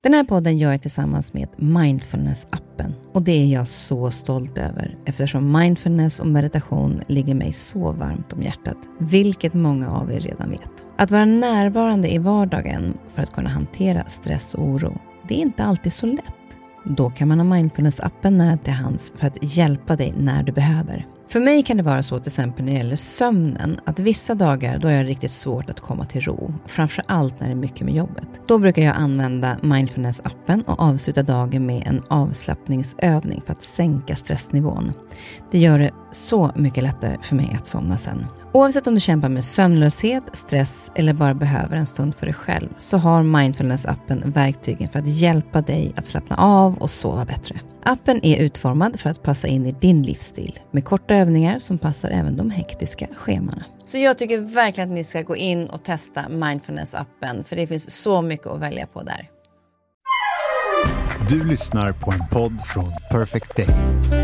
Den här podden gör jag tillsammans med Mindfulness-appen. Och det är jag så stolt över eftersom mindfulness och meditation ligger mig så varmt om hjärtat. Vilket många av er redan vet. Att vara närvarande i vardagen för att kunna hantera stress och oro, det är inte alltid så lätt. Då kan man ha Mindfulness-appen nära till hands för att hjälpa dig när du behöver. För mig kan det vara så till exempel när det gäller sömnen att vissa dagar då är det riktigt svårt att komma till ro. Framförallt när det är mycket med jobbet. Då brukar jag använda Mindfulness-appen och avsluta dagen med en avslappningsövning för att sänka stressnivån. Det gör det så mycket lättare för mig att somna sen. Oavsett om du kämpar med sömnlöshet, stress eller bara behöver en stund för dig själv så har Mindfulness-appen verktygen för att hjälpa dig att slappna av och sova bättre. Appen är utformad för att passa in i din livsstil med korta övningar som passar även de hektiska schemana. Så jag tycker verkligen att ni ska gå in och testa Mindfulness-appen för det finns så mycket att välja på där. Du lyssnar på en podd från Perfect Day.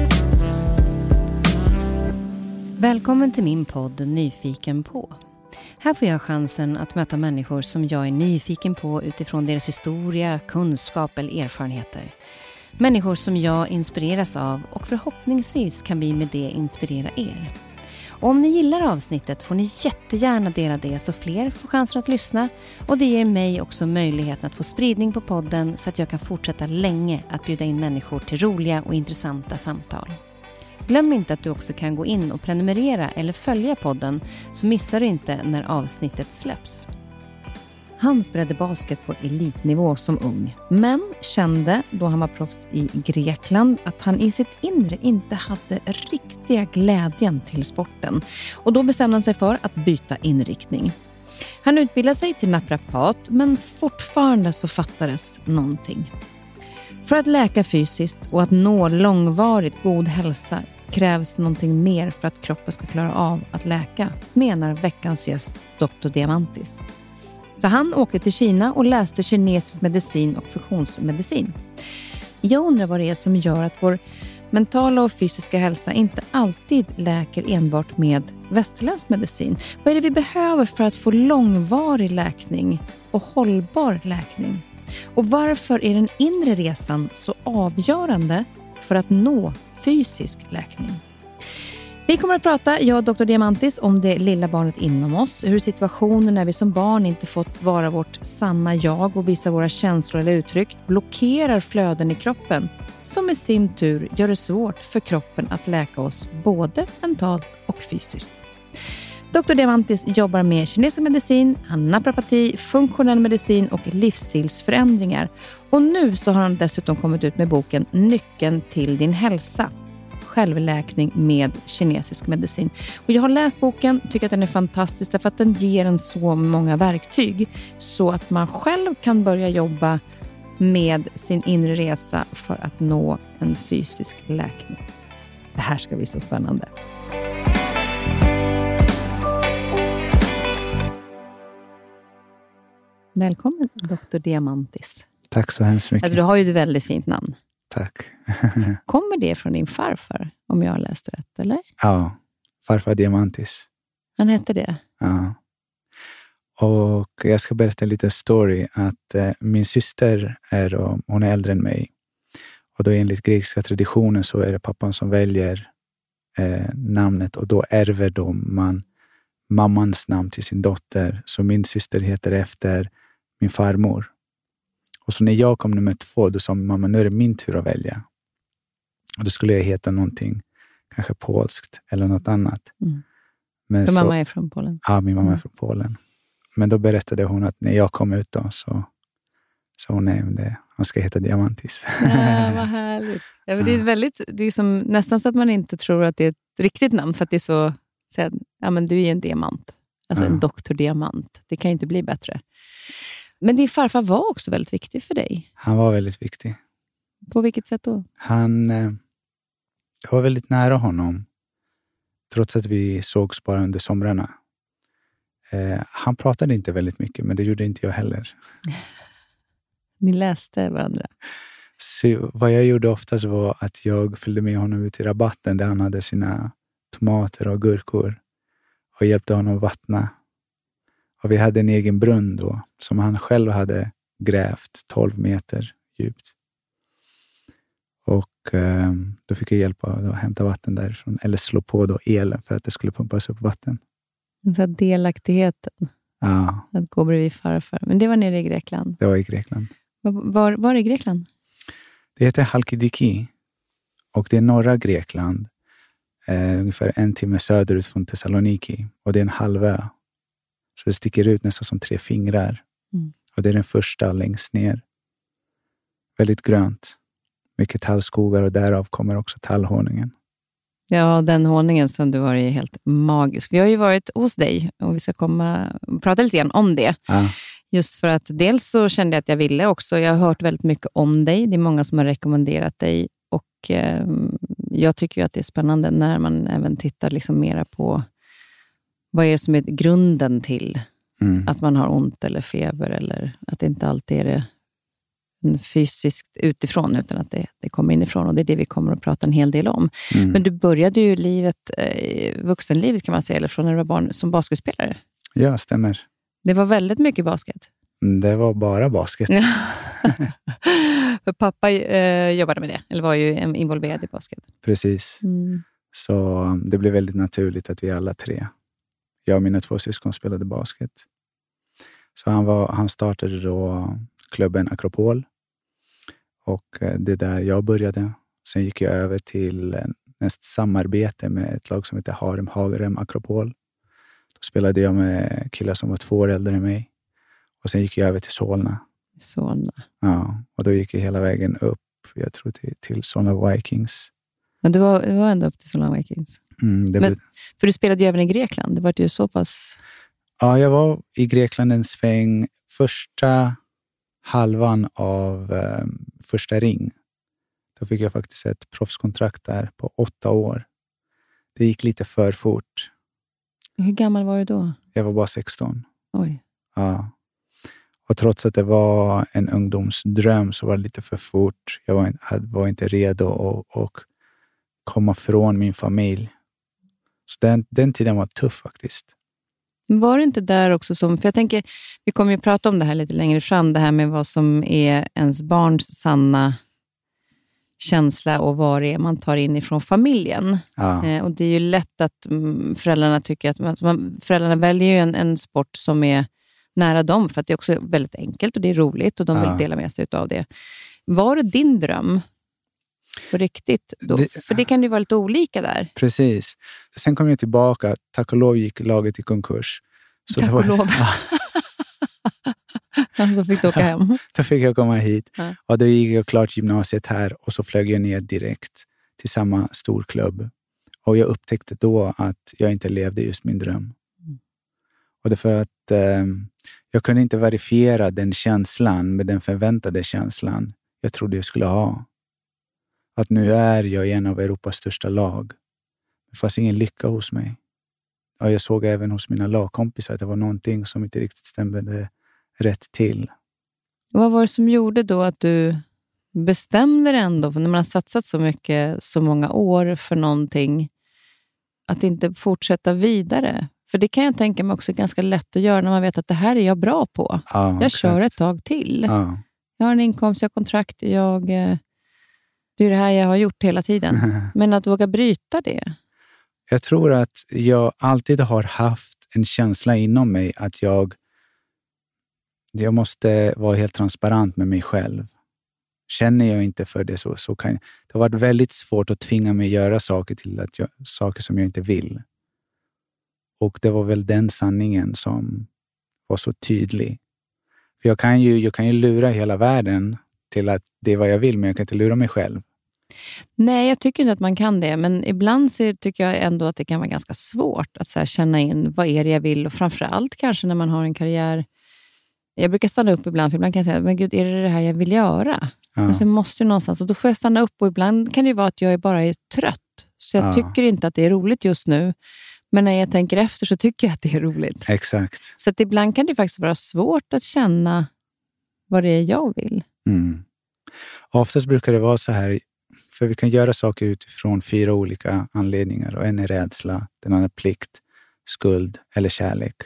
Välkommen till min podd Nyfiken på. Här får jag chansen att möta människor som jag är nyfiken på utifrån deras historia, kunskap eller erfarenheter. Människor som jag inspireras av och förhoppningsvis kan vi med det inspirera er. Och om ni gillar avsnittet får ni jättegärna dela det så fler får chansen att lyssna. Och det ger mig också möjligheten att få spridning på podden så att jag kan fortsätta länge att bjuda in människor till roliga och intressanta samtal. Glöm inte att du också kan gå in och prenumerera eller följa podden så missar du inte när avsnittet släpps. Han spelade basket på elitnivå som ung, men kände då han var proffs i Grekland att han i sitt inre inte hade riktiga glädjen till sporten. Och då bestämde han sig för att byta inriktning. Han utbildade sig till naprapat, men fortfarande så fattades någonting. För att läka fysiskt och att nå långvarigt god hälsa krävs någonting mer för att kroppen ska klara av att läka, menar veckans gäst Dr. Diamantis. Så han åkte till Kina och läste kinesisk medicin och funktionsmedicin. Jag undrar vad det är som gör att vår mentala och fysiska hälsa inte alltid läker enbart med västerländsk medicin. Vad är det vi behöver för att få långvarig läkning och hållbar läkning? Och varför är den inre resan så avgörande för att nå fysisk läkning? Vi kommer att prata, jag och Dr. Diamantis, om det lilla barnet inom oss. Hur situationen när vi som barn inte fått vara vårt sanna jag och visa våra känslor eller uttryck blockerar flöden i kroppen. Som i sin tur gör det svårt för kroppen att läka oss både mentalt och fysiskt. Dr. Diamantis jobbar med kinesisk medicin, naprapati, funktionell medicin och livsstilsförändringar. Och nu så har han dessutom kommit ut med boken Nyckeln till din hälsa. Självläkning med kinesisk medicin. Och jag har läst boken, tycker att den är fantastisk därför att den ger en så många verktyg så att man själv kan börja jobba med sin inre resa för att nå en fysisk läkning. Det här ska bli så spännande. Välkommen Dr. Diamantis. Tack så hemskt mycket. Alltså, du har ju ett väldigt fint namn. Tack. Kommer det från din farfar, om jag har läst rätt, eller? Ja, farfar Diamantis. Han hette det? Ja. Och jag ska berätta lite story att min syster hon är äldre än mig. Och då enligt grekiska traditionen så är det pappan som väljer namnet och då ärver man mammans namn till sin dotter. Så min syster heter efter min farmor. Och så när jag kom nummer 2 då sa mamma, nu är det min tur att välja. Och då skulle jag heta någonting, kanske polskt eller något annat. Mm. Men så mamma är från Polen? Ja, min mamma är från Polen. Men då berättade hon att när jag kom ut då så hon nej, han ska heta Diamantis. Ja, vad härligt. Ja, men det är som nästan så att man inte tror att det är ett riktigt namn för att det är så ja men du är en diamant. Alltså en doktor diamant. Det kan inte bli bättre. Men din farfar var också väldigt viktig för dig. Han var väldigt viktig. På vilket sätt då? Jag var väldigt nära honom. Trots att vi sågs bara under somrarna. Han pratade inte väldigt mycket, men det gjorde inte jag heller. Ni läste varandra? Så vad jag gjorde oftast var att jag följde med honom ut i rabatten där han hade sina tomater och gurkor. Och hjälpte honom att vattna. Och vi hade en egen brunn då som han själv hade grävt 12 meter djupt. Och då fick jag hjälpa att hämta vatten därifrån. Eller slå på då elen för att det skulle pumpas upp vatten. Den här delaktigheten. Ja. Att gå bredvid farfar. Men det var nere i Grekland. Det var i Grekland. Var i Grekland? Det heter Halkidiki. Och det är norra Grekland. Ungefär 1 timme söderut från Thessaloniki. Och det är en halvö. Så det sticker ut nästan som 3 fingrar. Mm. Och det är den första längst ner. Väldigt grönt. Mycket tallskogar och därav kommer också tallhonungen. Ja, den honungen som du har är helt magisk. Vi har ju varit hos dig och vi ska komma och prata lite grann om det. Ja. Just för att dels så kände jag att jag ville också. Jag har hört väldigt mycket om dig. Det är många som har rekommenderat dig. Och jag tycker ju att det är spännande när man även tittar liksom mera på vad är det som är grunden till att man har ont eller feber. Eller att det inte alltid är det fysiskt utifrån utan att det kommer inifrån. Och det är det vi kommer att prata en hel del om. Men du började ju livet, vuxenlivet kan man säga, eller från när du var barn som basketspelare. Ja, stämmer. Det var väldigt mycket basket. Det var bara basket. För pappa jobbade med det, eller var ju involverad i basket. Precis. Så det blev väldigt naturligt att vi alla 3, jag och mina 2 syskon, spelade basket. Så han startade då klubben Akropol. Och det där jag började. Sen gick jag över till näst samarbete med ett lag som heter Harem Hagerem Akropol. Då spelade jag med killar som var 2 år äldre än mig. Och sen gick jag över till Solna. Ja, och då gick jag hela vägen upp. Jag tror till Solna Vikings. Men du var ändå upp till Solna Vikings? För du spelade ju även i Grekland. Det var ju så pass... Ja, jag var i Grekland en sväng. Första halvan av första ring. Då fick jag faktiskt ett proffskontrakt där på 8 år. Det gick lite för fort. Hur gammal var du då? Jag var bara 16. Oj. Ja. Och trots att det var en ungdomsdröm så var det lite för fort. Jag var inte redo att komma från min familj. Så den tiden var tuff faktiskt. Var det inte där också som... För jag tänker, vi kommer ju prata om det här lite längre fram. Det här med vad som är ens barns sanna känsla och vad det är man tar in ifrån familjen. Ja. Och det är ju lätt att föräldrarna tycker att... Föräldrarna väljer ju en sport som är nära dem. För att det är också väldigt enkelt och det är roligt. Och de vill dela med sig av det. Var det din dröm? På riktigt. För det kan ju vara lite olika där. Precis. Sen kom jag tillbaka. Tack och lov gick laget i konkurs. Så tack och lov. Då fick du åka hem. Då fick jag komma hit. Ja. Och då gick jag klart gymnasiet här. Och så flög jag ner direkt till samma storklubb. Och jag upptäckte då att jag inte levde just min dröm. Och det är för att jag kunde inte verifiera den känslan med den förväntade känslan jag trodde jag skulle ha. Att nu är jag i en av Europas största lag. Det fanns ingen lycka hos mig. Och jag såg även hos mina lagkompisar att det var någonting som inte riktigt stämde rätt till. Vad var det som gjorde då att du bestämde dig ändå, för när man har satsat så mycket, så många år för någonting, att inte fortsätta vidare? För det kan jag tänka mig också ganska lätt att göra när man vet att det här är jag bra på. Ja, jag kör ett tag till. Ja. Jag har en inkomst, jag har kontrakt, det är det här jag har gjort hela tiden. Men att våga bryta det. Jag tror att jag alltid har haft en känsla inom mig att jag måste vara helt transparent med mig själv. Känner jag inte för det så kan jag... Det har varit väldigt svårt att tvinga mig göra saker saker som jag inte vill. Och det var väl den sanningen som var så tydlig. För jag kan ju lura hela världen till att det är vad jag vill, men jag kan inte lura mig själv. Nej, jag tycker inte att man kan det. Men ibland så tycker jag ändå att det kan vara ganska svårt att så här känna in vad är det jag vill. Och framförallt kanske när man har en karriär. Jag brukar stanna upp ibland, för ibland kan jag säga, men gud, är det här jag vill göra? Ja. Alltså, jag måste ju någonstans. Och då får jag stanna upp, och ibland kan det ju vara att jag bara är trött. Så jag tycker inte att det är roligt just nu. Men när jag tänker efter så tycker jag att det är roligt. Exakt. Så att ibland kan det faktiskt vara svårt att känna vad det är jag vill. Mm. Oftast brukar det vara så här, för vi kan göra saker utifrån 4 olika anledningar. Och en är rädsla, den andra plikt, skuld eller kärlek.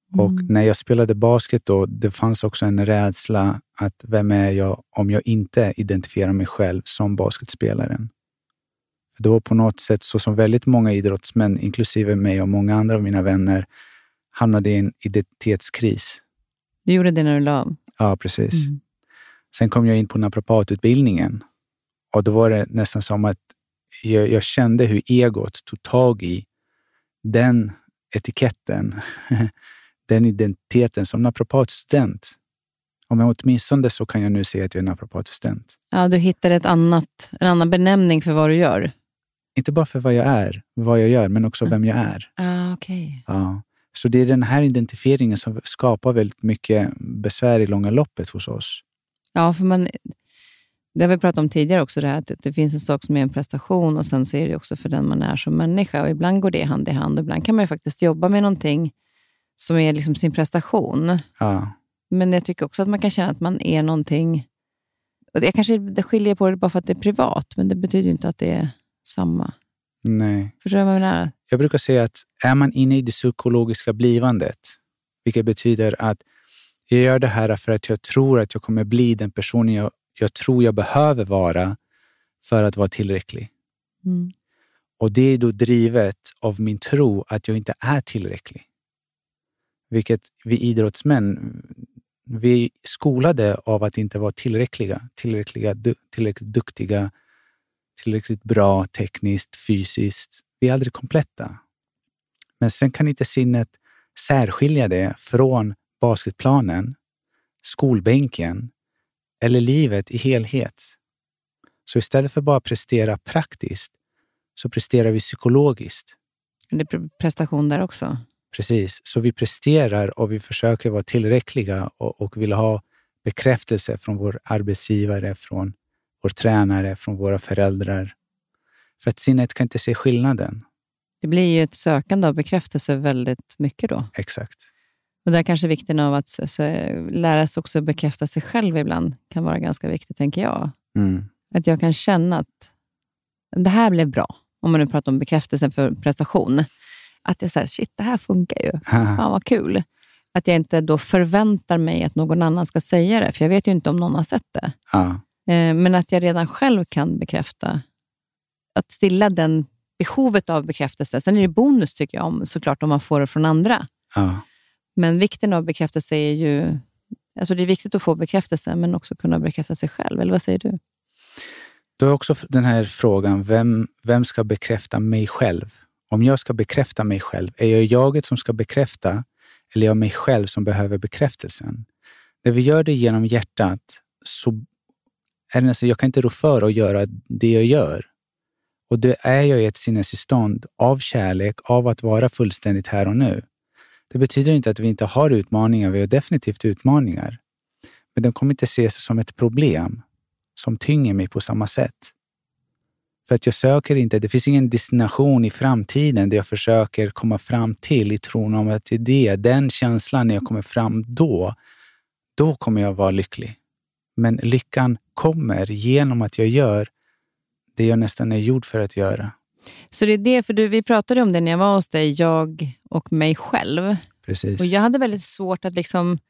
Och när jag spelade basket då, det fanns också en rädsla att vem är jag om jag inte identifierar mig själv som basketspelaren. För då på något sätt, så som väldigt många idrottsmän, inklusive mig och många andra av mina vänner, hamnade i en identitetskris. Du gjorde det när du la av? Ja, precis. Sen kom jag in på naprapatutbildningen. Och då var det nästan som att jag kände hur egot tog tag i den etiketten, den identiteten som naprapatstudent. Om jag åtminstone så kan jag nu säga att jag är naprapatstudent. Ja, du hittade en annan benämning för vad du gör. Inte bara för vad jag gör, men också vem jag är. Okej. Ja. Så det är den här identifieringen som skapar väldigt mycket besvär i långa loppet hos oss. Ja, för det har vi pratat om tidigare också, det här, att det finns en sak som är en prestation och sen så är det också för den man är som människa. Och ibland går det hand i hand och ibland kan man ju faktiskt jobba med någonting som är liksom sin prestation. Ja. Men jag tycker också att man kan känna att man är någonting. Och det skiljer på det bara för att det är privat, men det betyder ju inte att det är samma. Nej. Förstår du vad jag menar? Jag brukar säga att är man inne i det psykologiska blivandet, vilket betyder att jag gör det här för att jag tror att jag kommer bli den personen jag tror jag behöver vara för att vara tillräcklig. Och det är då drivet av min tro att jag inte är tillräcklig. Vilket vi idrottsmän, vi är skolade av att inte vara tillräckligt duktiga, tillräckligt bra tekniskt, fysiskt. Vi är aldrig kompletta. Men sen kan inte sinnet särskilja det från basketplanen, skolbänken eller livet i helhet. Så istället för bara prestera praktiskt så presterar vi psykologiskt. Det är prestation där också. Precis, så vi presterar och vi försöker vara tillräckliga och vill ha bekräftelse från vår arbetsgivare, från vår tränare, från våra föräldrar. För att sinnet kan inte se skillnaden. Det blir ju ett sökande av bekräftelse väldigt mycket då. Exakt. Och där kanske vikten av att lära sig också bekräfta sig själv ibland kan vara ganska viktigt, tänker jag. Att jag kan känna att det här blev bra. Om man nu pratar om bekräftelse för prestation. Att jag säger, shit, det här funkar ju. Fan vad kul. Att jag inte då förväntar mig att någon annan ska säga det. För jag vet ju inte om någon har sett det. Men att jag redan själv kan bekräfta. Att stilla den behovet av bekräftelse. Sen är det bonus tycker jag såklart om man får det från andra. Men vikten av bekräftelse är ju... Alltså det är viktigt att få bekräftelse men också kunna bekräfta sig själv. Eller vad säger du? Då är också den här frågan, vem ska bekräfta mig själv? Om jag ska bekräfta mig själv, är jag jaget som ska bekräfta eller är jag mig själv som behöver bekräftelsen? När vi gör det genom hjärtat så är det nästan, jag kan inte rå för att göra det jag gör. Och det är jag i ett sinnestillstånd av kärlek, av att vara fullständigt här och nu. Det betyder inte att vi inte har utmaningar, vi har definitivt utmaningar. Men de kommer inte ses som ett problem som tynger mig på samma sätt. För att jag söker inte, det finns ingen destination i framtiden där jag försöker komma fram till i tron om att det är den känslan när jag kommer fram då kommer jag vara lycklig. Men lyckan kommer genom att jag gör det jag nästan är gjord för att göra. Så det är det, för vi pratade om det när jag var hos dig, jag och mig själv. Precis. Och jag hade väldigt svårt att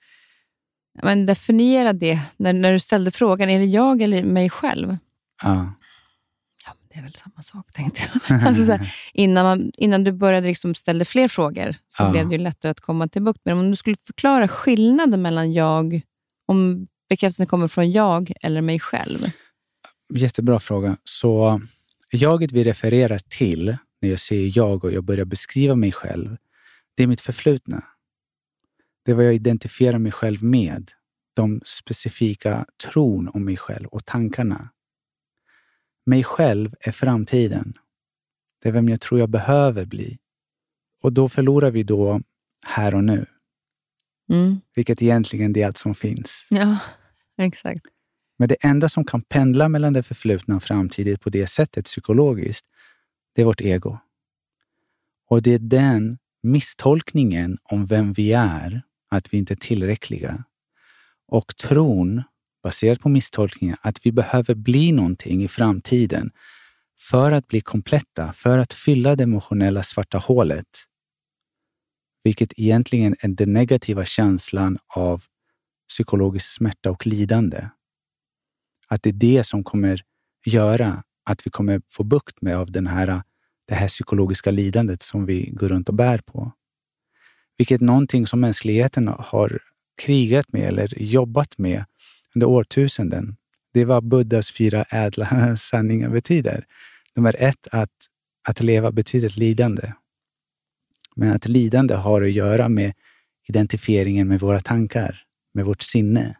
definiera det när du ställde frågan, är det jag eller mig själv? Ja. Ja, det är väl samma sak, tänkte jag. Alltså, innan du började ställa fler frågor så blev det ju lättare att komma till bukt med. Men om du skulle förklara skillnaden mellan om bekräftelsen kommer från jag eller mig själv. Jättebra fråga. Så jaget vi refererar till när jag säger jag och jag börjar beskriva mig själv, det är mitt förflutna. Det är vad jag identifierar mig själv med. De specifika tron om mig själv och tankarna. Mig själv är framtiden. Det är vem jag tror jag behöver bli. Och då förlorar vi då här och nu. Vilket egentligen det är allt som finns. Ja, exakt. Men det enda som kan pendla mellan det förflutna och framtiden på det sättet psykologiskt, det är vårt ego. Och det är den misstolkningen om vem vi är, att vi inte är tillräckliga. Och tron, baserat på misstolkningen, att vi behöver bli någonting i framtiden för att bli kompletta, för att fylla det emotionella svarta hålet. Vilket egentligen är den negativa känslan av psykologisk smärta och lidande. Att det är det som kommer göra att vi kommer få bukt med av det här psykologiska lidandet som vi går runt och bär på. Vilket är någonting som mänskligheten har krigat med eller jobbat med under årtusenden. Det är vad Buddhas 4 ädla sanningar betyder. Nummer 1, att leva betyder lidande. Men att lidande har att göra med identifieringen med våra tankar, med vårt sinne.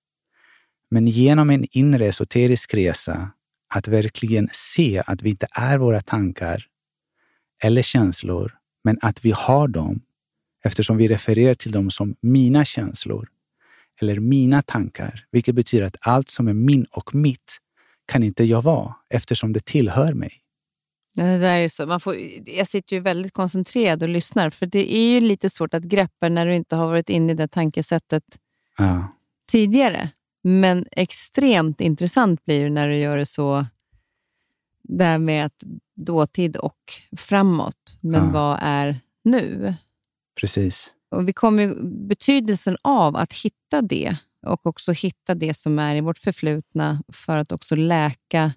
Men genom en inre esoterisk resa, att verkligen se att vi inte är våra tankar eller känslor, men att vi har dem, eftersom vi refererar till dem som mina känslor eller mina tankar, vilket betyder att allt som är min och mitt kan inte jag vara, eftersom det tillhör mig. Ja, det där är så. Jag sitter ju väldigt koncentrerad och lyssnar, för det är ju lite svårt att greppa när du inte har varit inne i det tankesättet tidigare. Men extremt intressant blir det när du gör det så där med att dåtid och framåt. Men vad är nu? Precis. Och vi kommer ju betydelsen av att hitta det och också hitta det som är i vårt förflutna för att också läka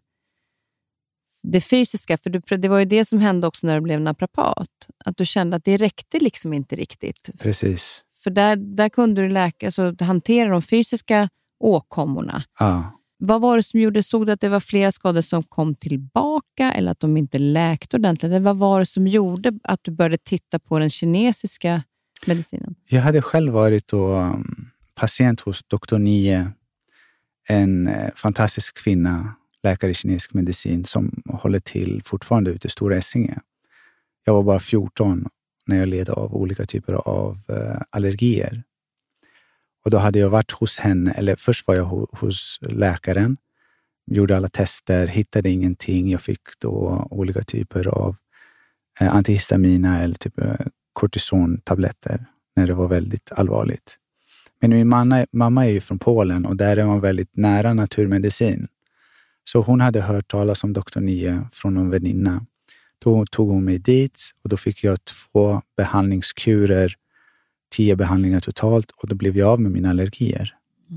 det fysiska. För det var ju det som hände också när du blev naprapat. Att du kände att det räckte liksom inte riktigt. Precis. För där kunde du läka, alltså hantera de fysiska åkommorna. Ja. Vad var det som gjorde? Såg du att det var flera skador som kom tillbaka eller att de inte läkte ordentligt? Vad var det som gjorde att du började titta på den kinesiska medicinen? Jag hade själv varit patient hos Dr. Nie, en fantastisk kvinna, läkare i kinesisk medicin som håller till fortfarande ute i Stora Essinge. Jag var bara 14 när jag led av olika typer av allergier. Och då hade jag varit hos henne, eller först var jag hos läkaren, gjorde alla tester, hittade ingenting. Jag fick då olika typer av antihistamina eller typ kortisontabletter när det var väldigt allvarligt. Men min mamma är ju från Polen och där är man väldigt nära naturmedicin. Så hon hade hört talas om Dr. Nie från en väninna. Då tog hon mig dit och då fick jag 2 behandlingskurer, 10 behandlingar totalt och då blev jag av med mina allergier.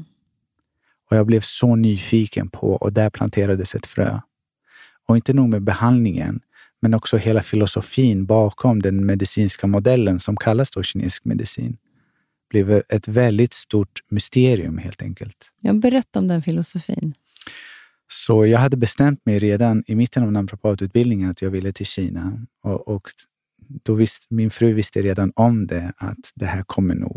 Och jag blev så nyfiken på, och där planterades ett frö. Och inte nog med behandlingen, men också hela filosofin bakom den medicinska modellen som kallas då kinesisk medicin. Blev ett väldigt stort mysterium helt enkelt. Jag berättar om den filosofin. Så jag hade bestämt mig redan i mitten av naprapatutbildningen att jag ville till Kina. Och då min fru visste redan om det, att det här kommer nog.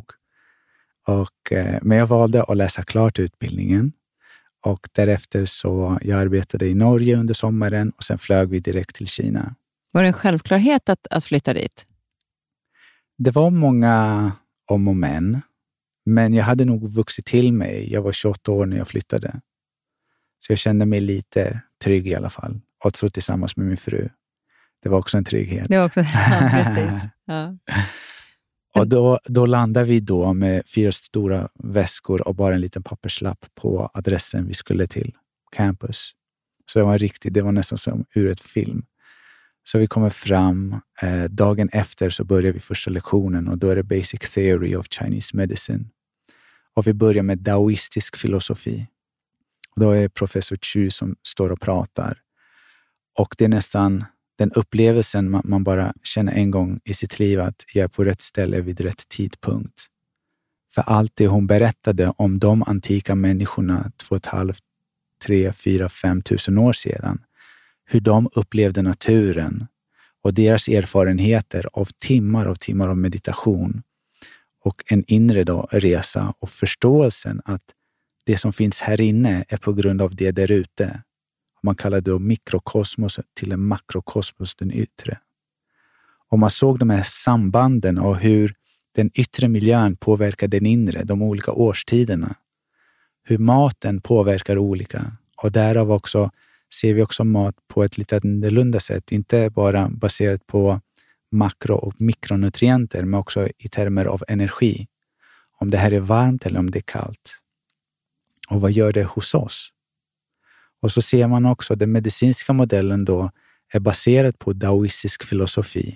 Men jag valde att läsa klart utbildningen. Och därefter så jag arbetade i Norge under sommaren och sen flög vi direkt till Kina. Var det en självklarhet att flytta dit? Det var många om och men jag hade nog vuxit till mig. Jag var 28 år när jag flyttade. Så jag kände mig lite trygg i alla fall. Och så tillsammans med min fru. Det var också en trygghet. Det var också, ja, precis. Ja. Och då landade vi då med 4 stora väskor och bara en liten papperslapp på adressen vi skulle till, campus. Så det var nästan som ur ett film. Så vi kommer fram, dagen efter så börjar vi första lektionen och då är det Basic Theory of Chinese Medicine. Och vi börjar med daoistisk filosofi. Och då är det professor Chu som står och pratar. Och det är nästan den upplevelsen man bara känner en gång i sitt liv, att jag är på rätt ställe vid rätt tidpunkt. För allt det hon berättade om de antika människorna 2,5, 3, 4, 5 tusen år sedan. Hur de upplevde naturen och deras erfarenheter av timmar av meditation. Och en inre resa och förståelsen att det som finns här inne är på grund av det där ute. Man kallar det då mikrokosmos till en makrokosmos, den yttre. Och man såg de här sambanden och hur den yttre miljön påverkar den inre, de olika årstiderna. Hur maten påverkar olika. Och därav också ser vi också mat på ett lite annorlunda sätt. Inte bara baserat på makro- och mikronutrienter, men också i termer av energi. Om det här är varmt eller om det är kallt. Och vad gör det hos oss? Och så ser man också att den medicinska modellen då är baserad på daoistisk filosofi.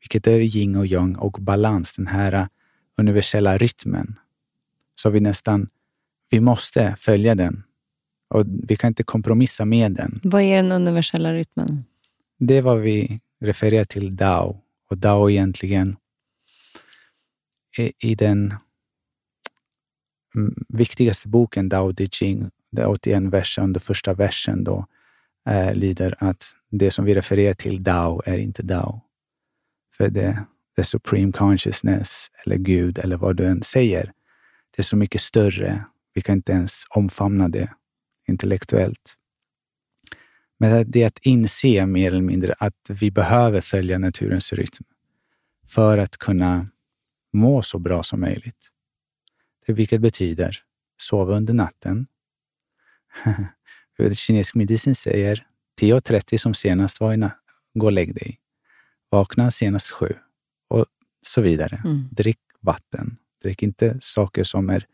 vilket är yin och yang och balans, den här universella rytmen. Så vi måste följa den och vi kan inte kompromissa med den. Vad är den universella rytmen? Det är vad vi refererar till Dao. Och Dao egentligen i den viktigaste boken, Dao De Jing, det är 81 verser, under första versen då lyder att det som vi refererar till Dao är inte Dao. För det supreme consciousness eller Gud eller vad du än säger, det är så mycket större. Vi kan inte ens omfamna det intellektuellt. Men det är att inse mer eller mindre att vi behöver följa naturens rytm för att kunna må så bra som möjligt. Vilket betyder sova under natten. Kinesisk medicin säger 10:30 som senast var gå och lägg dig. Vakna senast 7 och så vidare. Drick vatten. Drick inte saker som är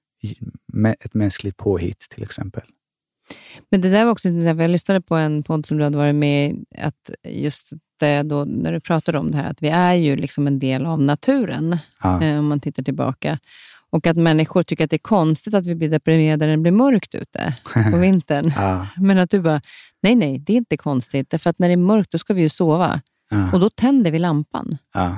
ett mänskligt påhitt till exempel. Men det där var också, jag lyssnade på en podd som du hade varit med i, att just det då, när du pratade om det här, att vi är ju liksom en del av naturen, om man tittar tillbaka. Och att människor tycker att det är konstigt att vi blir deprimerade när det blir mörkt ute på vintern. Men att du bara, nej, det är inte konstigt. Därför att när det är mörkt då ska vi ju sova. Och då tänder vi lampan.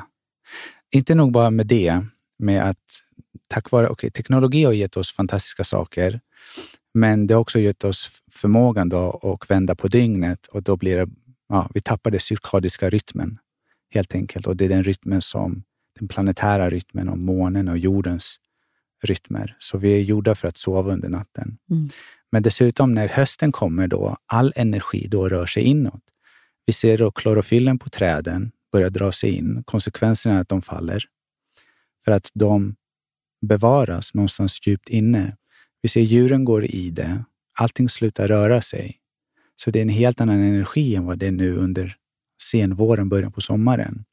Inte nog bara med det, med att tack vare, teknologi har gett oss fantastiska saker. Men det har också gett oss förmågan då att vända på dygnet. Och då blir det, vi tappar det cirkadiska rytmen helt enkelt. Och det är den rytmen som, den planetära rytmen och månen och jordens rytmer. Så vi är gjorda för att sova under natten. Men dessutom när hösten kommer då, all energi då rör sig inåt. Vi ser då klorofyllen på träden börjar dra sig in. Konsekvenserna är att de faller. För att de bevaras någonstans djupt inne. Vi ser djuren går i det. Allting slutar röra sig. Så det är en helt annan energi än vad det är nu under senvåren, början på sommaren.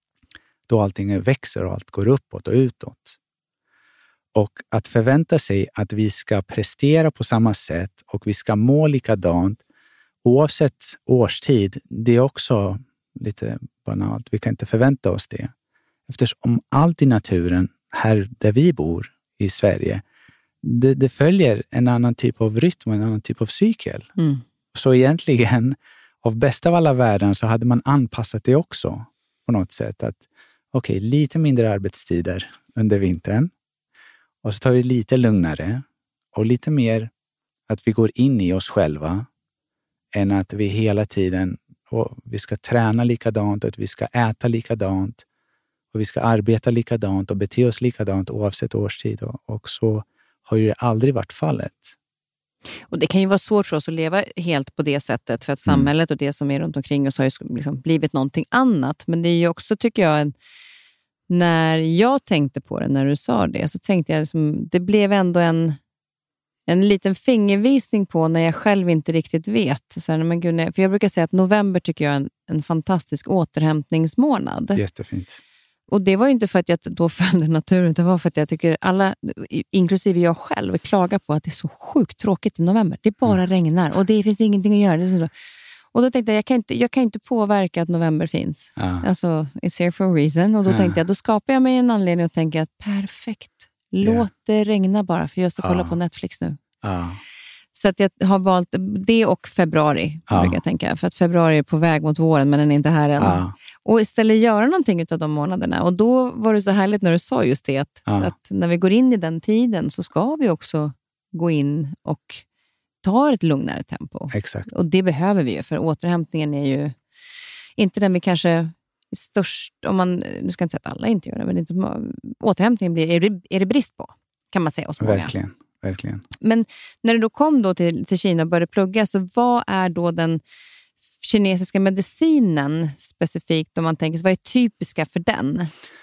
Då allting växer och allt går uppåt och utåt. Och att förvänta sig att vi ska prestera på samma sätt och vi ska må likadant oavsett årstid, det är också lite banalt. Vi kan inte förvänta oss det. Eftersom allt i naturen här där vi bor i Sverige, det följer en annan typ av rytm och en annan typ av cykel. Så egentligen, av bästa av alla världar så hade man anpassat det också på något sätt. Att lite mindre arbetstider under vintern. Och så tar vi lite lugnare och lite mer att vi går in i oss själva än att vi hela tiden vi ska träna likadant, att vi ska äta likadant och vi ska arbeta likadant och bete oss likadant oavsett årstid. Och så har ju det aldrig varit fallet. Och det kan ju vara svårt för oss att leva helt på det sättet för att samhället och det som är runt omkring oss har ju liksom blivit någonting annat. Men det är ju också, tycker jag, när jag tänkte på det, när du sa det, så tänkte jag det blev ändå en liten fingervisning på när jag själv inte riktigt vet. Så här, men gud, för jag brukar säga att november tycker jag är en fantastisk återhämtningsmånad. Jättefint. Och det var ju inte för att jag då följde naturen, det var för att jag tycker alla, inklusive jag själv, klagar på att det är så sjukt tråkigt i november. Det bara regnar och det finns ingenting att göra. Och då tänkte jag kan inte påverka att november finns. Alltså, it's here for a reason. Och då tänkte jag, då skapar jag mig en anledning och tänker att perfekt, låt det regna bara, för jag ska kolla på Netflix nu. Så att jag har valt det och februari, brukar jag tänka. För att februari är på väg mot våren, men den är inte här än. Och istället göra någonting av de månaderna. Och då var det så härligt när du sa just det, att när vi går in i den tiden så ska vi också gå in och ta ett lugnare tempo. Exakt. Och det behöver vi ju, för återhämtningen är ju inte den vi kanske är störst, om man, nu ska jag inte säga att alla inte gör det, men inte, återhämtningen är det brist på, kan man säga hos många. Verkligen. Men när du då kom då till Kina och började plugga, så vad är då den kinesiska medicinen specifikt, om man tänker, vad är typiska för den?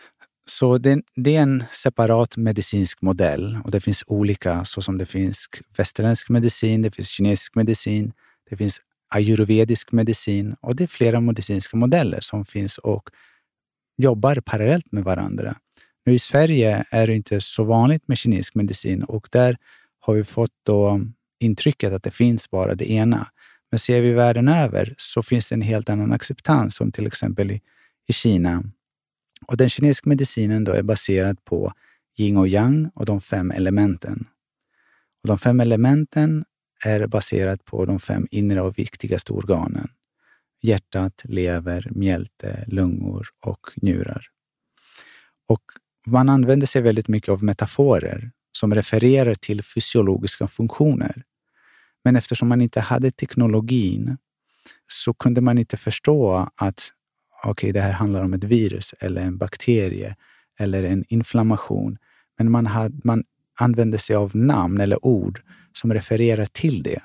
Så det är en separat medicinsk modell och det finns olika, så som det finns västerländsk medicin, det finns kinesisk medicin, det finns ayurvedisk medicin och det är flera medicinska modeller som finns och jobbar parallellt med varandra. Nu i Sverige är det inte så vanligt med kinesisk medicin och där har vi fått då intrycket att det finns bara det ena. Men ser vi världen över så finns det en helt annan acceptans, som till exempel i Kina. Och den kinesiska medicinen då är baserad på yin och yang och de 5 elementen. Och de 5 elementen är baserat på de 5 inre och viktigaste organen. Hjärtat, lever, mjälte, lungor och njurar. Och man använder sig väldigt mycket av metaforer som refererar till fysiologiska funktioner. Men eftersom man inte hade teknologin så kunde man inte förstå att det här handlar om ett virus eller en bakterie eller en inflammation. Men man använde sig av namn eller ord som refererar till det.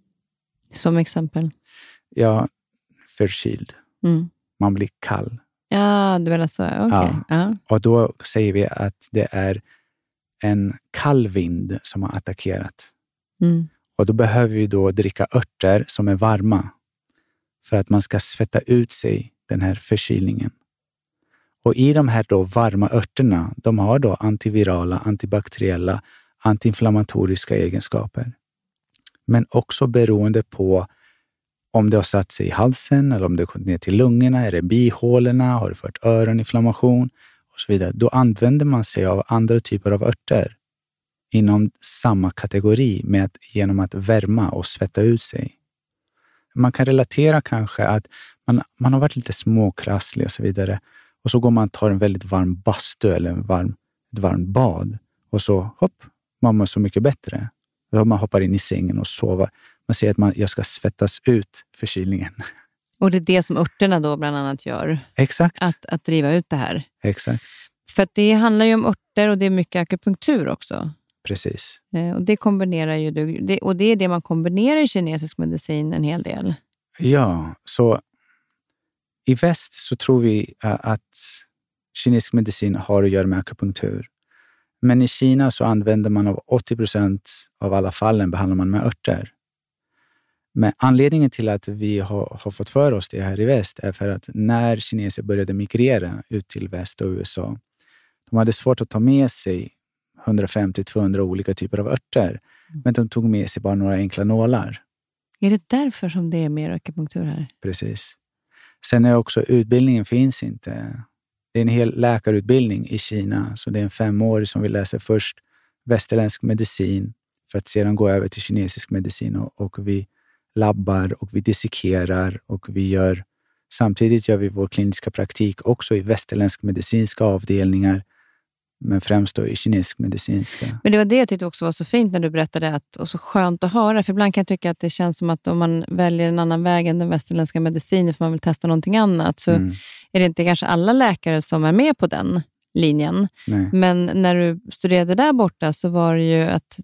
Som exempel? Ja, förkyld. Man blir kall. Ja, du menar så. Okay. Ja. Och då säger vi att det är en kall vind som har attackerat. Och då behöver vi då dricka örter som är varma för att man ska svetta ut sig den här förkylningen. Och i de här då varma örterna, de har då antivirala, antibakteriella, antiinflammatoriska egenskaper. Men också beroende på om det har satt sig i halsen eller om det har gått ner till lungorna, är det bihålorna, har det fört öroninflammation och så vidare. Då använder man sig av andra typer av örter inom samma kategori genom att värma och svetta ut sig. Man kan relatera kanske att man har varit lite småkrasslig och så vidare. Och så går man och tar en väldigt varm bastu eller ett varmt bad. Och så man mår så mycket bättre. Då man hoppar in i sängen och sover. Man säger att jag ska svettas ut förkylningen. Och det är det som örterna då bland annat gör. Exakt. Att driva ut det här. Exakt. För att det handlar ju om örter och det är mycket akupunktur också. Precis. Och det kombinerar ju du. Och det är det man kombinerar i kinesisk medicin en hel del. Ja, så i väst så tror vi att kinesisk medicin har att göra med akupunktur. Men i Kina så använder man av 80% av alla fallen behandlar man med örter. Men anledningen till att vi har fått för oss det här i väst är för att när kineser började migrera ut till väst och USA, de hade svårt att ta med sig 150-200 olika typer av örter. Men de tog med sig bara några enkla nålar. Är det därför som det är mer akupunktur här? Precis. Sen är också utbildningen finns inte. Det är en hel läkarutbildning i Kina. Så det är en 5 år som vi läser först västerländsk medicin för att sedan gå över till kinesisk medicin. Och vi labbar och vi dissekerar och samtidigt gör vi vår kliniska praktik också i västerländsk medicinska avdelningar. Men främst då i kinesisk medicinska. Men det var det jag tyckte också var så fint när du berättade och så skönt att höra. För ibland kan jag tycka att det känns som att om man väljer en annan väg än den västerländska medicinen för man vill testa någonting annat så är det inte kanske alla läkare som är med på den linjen. Nej. Men när du studerade där borta så var det ju att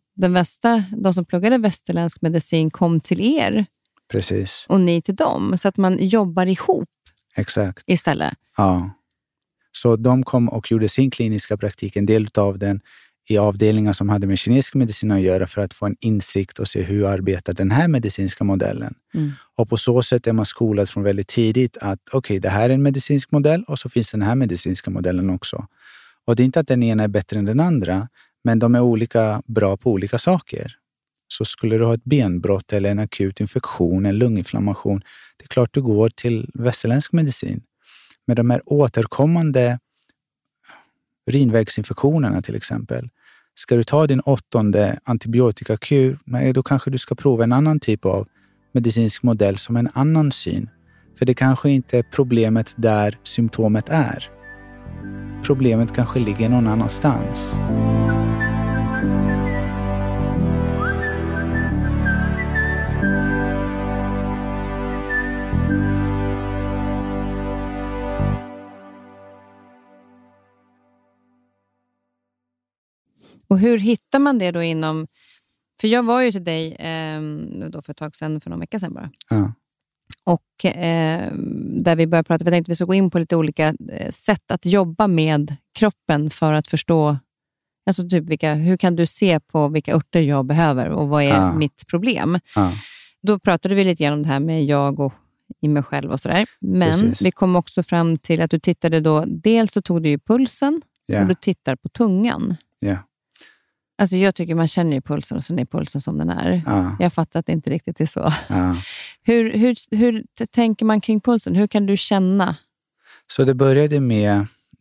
de som pluggade västerländsk medicin kom till er. Precis. Och ni till dem. Så att man jobbar ihop. Exakt. Istället. Ja. Så de kom och gjorde sin kliniska praktik, en del av den i avdelningar som hade med kinesisk medicin att göra för att få en insikt och se hur arbetar den här medicinska modellen. Och på så sätt är man skolad från väldigt tidigt att det här är en medicinsk modell och så finns den här medicinska modellen också. Och det är inte att den ena är bättre än den andra, men de är olika bra på olika saker. Så skulle du ha ett benbrott eller en akut infektion, en lunginflammation, det är klart du går till västerländsk medicin. Med de här återkommande urinvägsinfektionerna till exempel. Ska du ta din 8:e antibiotikakur, då kanske du ska prova en annan typ av medicinsk modell som en annan syn. För det kanske inte är problemet där symptomet är. Problemet kanske ligger någon annanstans. Och hur hittar man det då inom... För jag var ju till dig då för ett tag sedan, för någon vecka sedan bara. Ja. Och där vi började prata, jag tänkte att vi ska gå in på lite olika sätt att jobba med kroppen för att förstå, alltså typ hur kan du se på vilka örter jag behöver och vad är mitt problem. Ja. Då pratade vi lite grann om det här med jag och i mig själv och sådär. Men Precis. vi kom också fram till att du tittade då, dels så tog du ju pulsen och du tittar på tungan. Ja. Alltså jag tycker man känner ju pulsen och så är pulsen som den är. Ja. Jag fattar att det inte riktigt är så. Ja. Hur tänker man kring pulsen? Hur kan du känna? Så det började med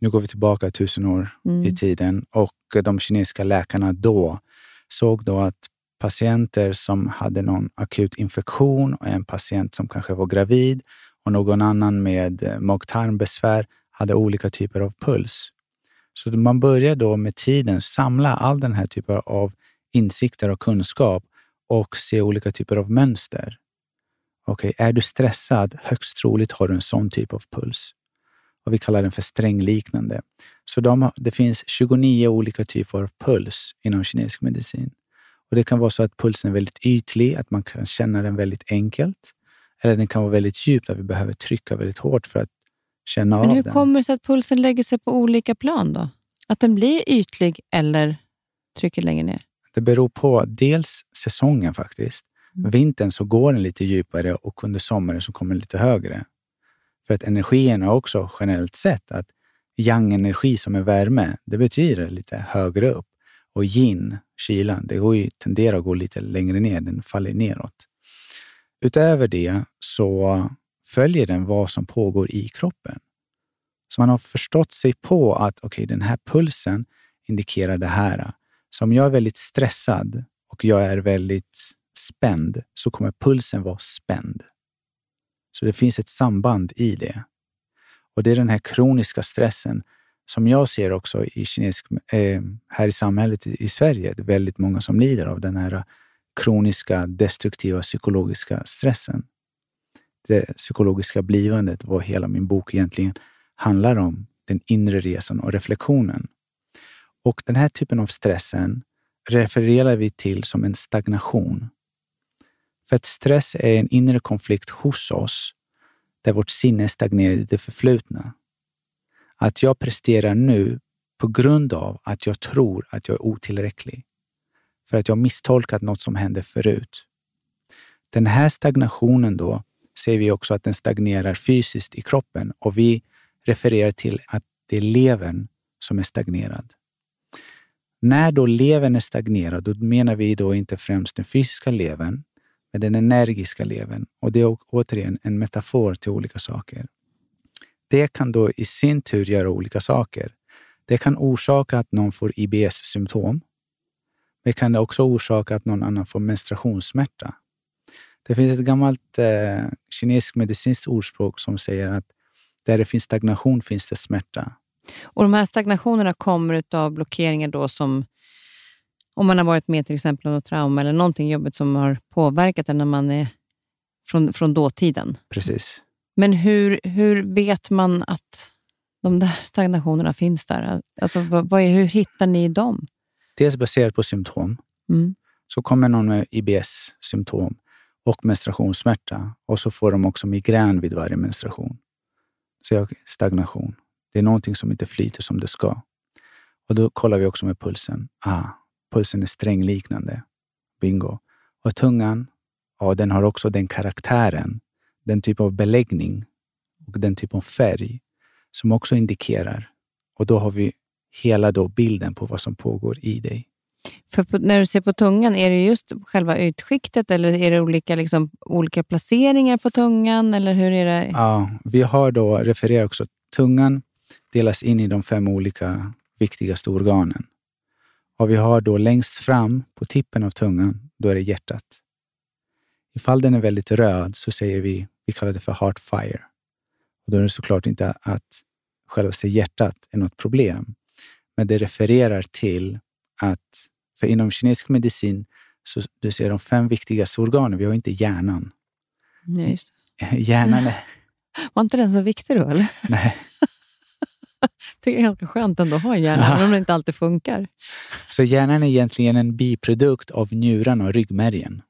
nu går vi tillbaka 1000 år i tiden, och de kinesiska läkarna då såg då att patienter som hade någon akut infektion och en patient som kanske var gravid och någon annan med mag-tarmbesvär hade olika typer av puls. Så man börjar då med tiden samla all den här typen av insikter och kunskap och se olika typer av mönster. Okej, är du stressad? Högst troligt har du en sån typ av puls. Och vi kallar den för strängliknande. Så det finns 29 olika typer av puls inom kinesisk medicin. Och det kan vara så att pulsen är väldigt ytlig, att man kan känna den väldigt enkelt. Eller den kan vara väldigt djup, där vi behöver trycka väldigt hårt för att känna av den. Men hur kommer det sig att pulsen lägger sig på olika plan då? Att den blir ytlig eller trycker längre ner? Det beror på dels säsongen faktiskt. Vintern så går den lite djupare och under sommaren så kommer den lite högre. För att energin är också generellt sett att yang-energi som är värme, det betyder lite högre upp. Och yin, kylan, det tenderar att gå lite längre ner, den faller neråt. Utöver det så följer den vad som pågår i kroppen. Så man har förstått sig på att den här pulsen indikerar det här. Så om jag är väldigt stressad och jag är väldigt spänd så kommer pulsen vara spänd. Så det finns ett samband i det. Och det är den här kroniska stressen som jag ser också i här i samhället i Sverige. Det är väldigt många som lider av den här kroniska, destruktiva, psykologiska stressen. Det psykologiska blivandet, vad hela min bok egentligen handlar om. Den inre resan och reflektionen. Och den här typen av stressen refererar vi till som en stagnation. För att stress är en inre konflikt hos oss där vårt sinne stagnerar i det förflutna. Att jag presterar nu på grund av att jag tror att jag är otillräcklig. För att jag har misstolkat något som hände förut. Den här stagnationen då ser vi också att den stagnerar fysiskt i kroppen, och vi refererar till att det är levern som är stagnerad. När då levern är stagnerad, då menar vi då inte främst den fysiska levern, men den energiska levern. Och det är återigen en metafor till olika saker. Det kan då i sin tur göra olika saker. Det kan orsaka att någon får IBS-symptom. Det kan också orsaka att någon annan får menstruationssmärta. Det finns ett gammalt kinesiskt medicinskt ordspråk som säger att där det finns stagnation finns det smärta. Och de här stagnationerna kommer av blockeringar då som, om man har varit med till exempel om något trauma eller någonting jobbigt som har påverkat en när man är från dåtiden. Precis. Men hur vet man att de där stagnationerna finns där? Alltså hur hittar ni dem? Dels baserat på symptom. Så kommer någon med IBS-symptom och menstruationssmärta, och så får de också migrän vid varje menstruation. Så stagnation. Det är någonting som inte flyter som det ska. Och då kollar vi också med pulsen. Pulsen är strängliknande. Bingo. Och tungan, den har också den karaktären, den typ av beläggning och den typ av färg som också indikerar. Och då har vi hela då bilden på vad som pågår i dig. För när du ser på tungan, är det just själva utskiktet eller är det olika placeringar på tungan? Eller hur är det? Ja, vi har då refererat också. Tungan delas in i de 5 olika viktigaste organen. Och vi har då längst fram på tippen av tungan, då är det hjärtat. Ifall den är väldigt röd så säger vi kallar det för heart fire. Och då är det såklart inte att själva hjärtat är något problem. Men det refererar till att, för inom kinesisk medicin så du ser de 5 viktigaste organen, vi har inte hjärnan. Ja, just det. Hjärnan är... Var inte den så viktig då, eller? Nej. Det är ganska skönt ändå att ha hjärnan, men om det inte alltid funkar. Så hjärnan är egentligen en biprodukt av njurarna och ryggmärgen.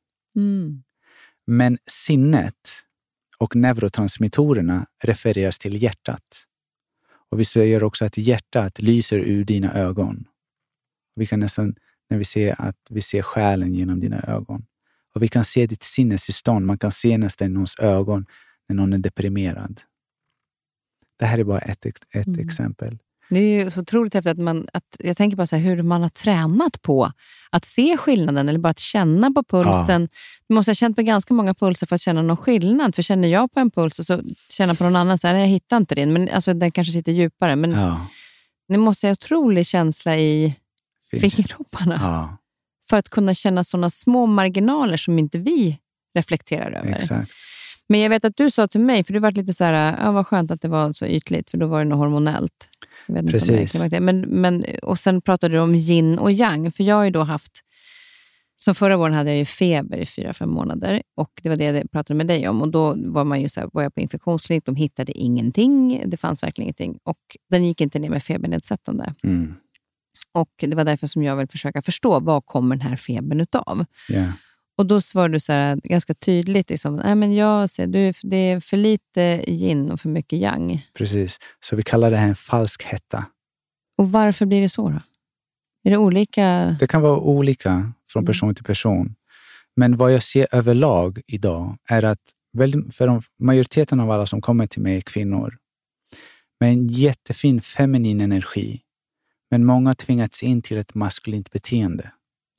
Men sinnet och neurotransmittorerna refereras till hjärtat. Och vi säger också att hjärtat lyser ur dina ögon. Och vi kan nästan, när vi ser själen genom dina ögon. Och vi kan se ditt sinnestillstånd. Man kan se nästan i någons ögon när någon är deprimerad. Det här är bara ett exempel. Det är ju så otroligt häftigt att jag tänker bara så här, hur man har tränat på att se skillnaden eller bara att känna på pulsen. Du måste ha känt på ganska många pulser för att känna någon skillnad. För känner jag på en puls och så känner på någon annan så här, jag hittar inte det. Men alltså den kanske sitter djupare. Men Ni måste ha otrolig känsla i fingertopparna. Ja. För att kunna känna sådana små marginaler som inte vi reflekterar över. Exakt. Men jag vet att du sa till mig, för du var lite så här, vad skönt att det var så ytligt, för då var det något hormonellt. Jag vet Precis. Inte men, och sen pratade du om yin och yang, för jag har ju då haft, som förra våren hade jag ju feber i 4-5 månader, och det var det jag pratade med dig om, och då var man ju så här, var jag på infektionsklinik, de hittade ingenting, det fanns verkligen ingenting, och den gick inte ner med febernedsättande. Och det var därför som jag vill försöka förstå, vad kommer den här febern utav? Yeah. Och då svarade du så här, ganska tydligt, liksom, men jag ser, det är för lite yin och för mycket yang. Precis, så vi kallar det här en falsk hetta. Och varför blir det så då? Är det olika? Det kan vara olika från person till person. Men vad jag ser överlag idag är att för majoriteten av alla som kommer till mig är kvinnor med en jättefin feminin energi. Men många har tvingats in till ett maskulint beteende.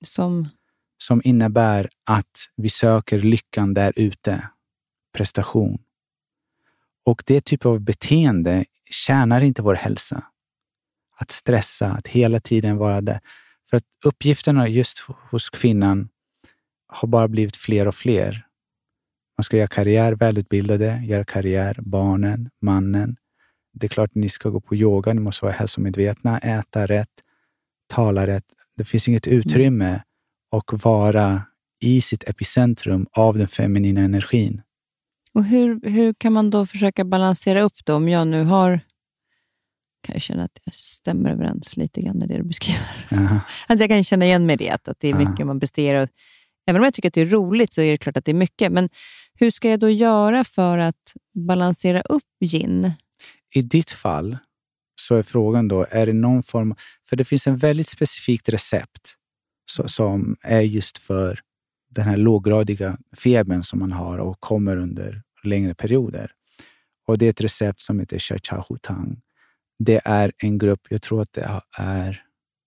Som innebär att vi söker lyckan där ute. Prestation. Och det typ av beteende tjänar inte vår hälsa. Att stressa, att hela tiden vara där. För att uppgifterna just hos kvinnan har bara blivit fler och fler. Man ska göra karriär, välutbildade, göra karriär, barnen, mannen. Det är klart att ni ska gå på yoga, ni måste vara hälsomedvetna, äta rätt, tala rätt. Det finns inget utrymme att vara i sitt epicentrum av den feminina energin. Och hur kan man då försöka balansera upp då? Om jag nu har, kan jag känna att det stämmer överens lite grann med det du beskriver. Alltså jag kan känna igen mig det, att det är mycket man presterar. Även om jag tycker att det är roligt så är det klart att det är mycket. Men hur ska jag då göra för att balansera upp yin? I ditt fall så är frågan då, är det någon form, för det finns en väldigt specifikt recept som är just för den här låggradiga febern som man har och kommer under längre perioder. Och det är ett recept som heter Cha-Cha-Hu-Tang. Det är en grupp, jag tror att det är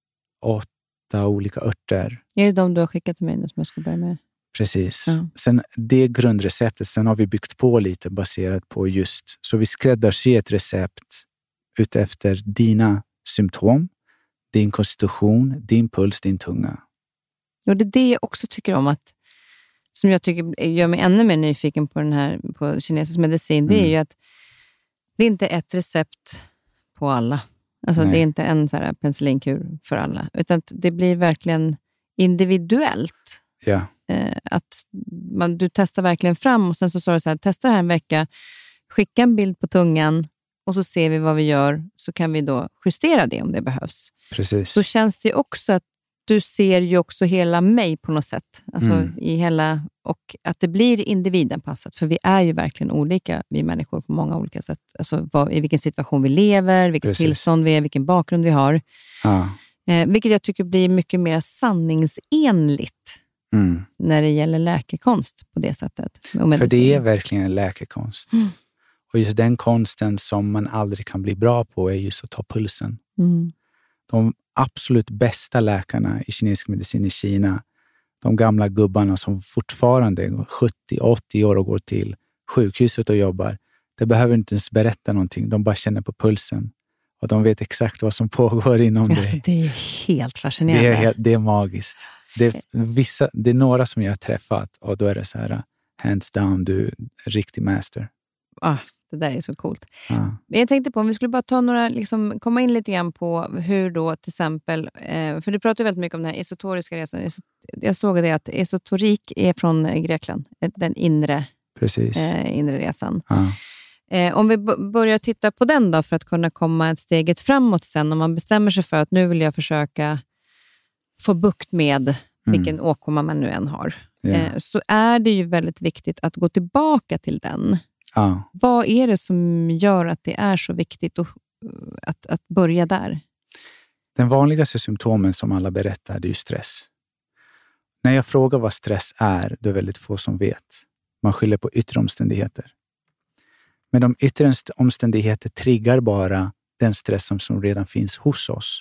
8 olika örter. Är det de du har skickat till mig nu som jag ska börja med? Precis. Ja. Sen det grundreceptet, sen har vi byggt på lite baserat på just, så vi skräddarsyr ett recept utefter dina symptom, din konstitution, din puls, din tunga. Och det är det jag också tycker om, att som jag tycker gör mig ännu mer nyfiken på den här, på kinesisk medicin, det är ju att det är inte ett recept på alla. Alltså det är inte en så här penicillinkur för alla, utan det blir verkligen individuellt. Ja. Att du testar verkligen fram, och sen så sa du så här, testa här en vecka, skicka en bild på tungan och så ser vi vad vi gör, så kan vi då justera det om det behövs. Precis. Så känns det också att du ser ju också hela mig på något sätt. Alltså i hela, och att det blir individanpassat. För vi är ju verkligen olika, vi människor, på många olika sätt. Alltså i vilken situation vi lever, vilket tillstånd vi är, vilken bakgrund vi har. Ja. Vilket jag tycker blir mycket mer sanningsenligt när det gäller läkekonst på det sättet. För det är verkligen en läkekonst. Och just den konsten som man aldrig kan bli bra på är just att ta pulsen. De absolut bästa läkarna i kinesisk medicin i Kina, de gamla gubbarna som fortfarande 70-80 år och går till sjukhuset och jobbar, det behöver inte ens berätta någonting. De bara känner på pulsen. Och de vet exakt vad som pågår inom dig. Alltså, det är helt fascinerande. Det är magiskt. Det är några som jag har träffat och då är det så här, hands down, du är en riktig master. Det där är så coolt. Jag tänkte på om vi skulle bara ta några, liksom, komma in lite grann på hur då till exempel, för du pratar väldigt mycket om den här esotoriska resan. Jag såg det att esoterik är från Grekland, den inre resan. Om vi börjar titta på den då, för att kunna komma ett steget framåt sen, om man bestämmer sig för att nu vill jag försöka få bukt med vilken åkomma man nu än har. Så är det ju väldigt viktigt att gå tillbaka till den. Vad är det som gör att det är så viktigt att börja där? Den vanligaste symptomen som alla berättar, det är ju stress. När jag frågar vad stress är, det är väldigt få som vet. Man skyller på yttre omständigheter. Men de yttre omständigheter triggar bara den stress som redan finns hos oss.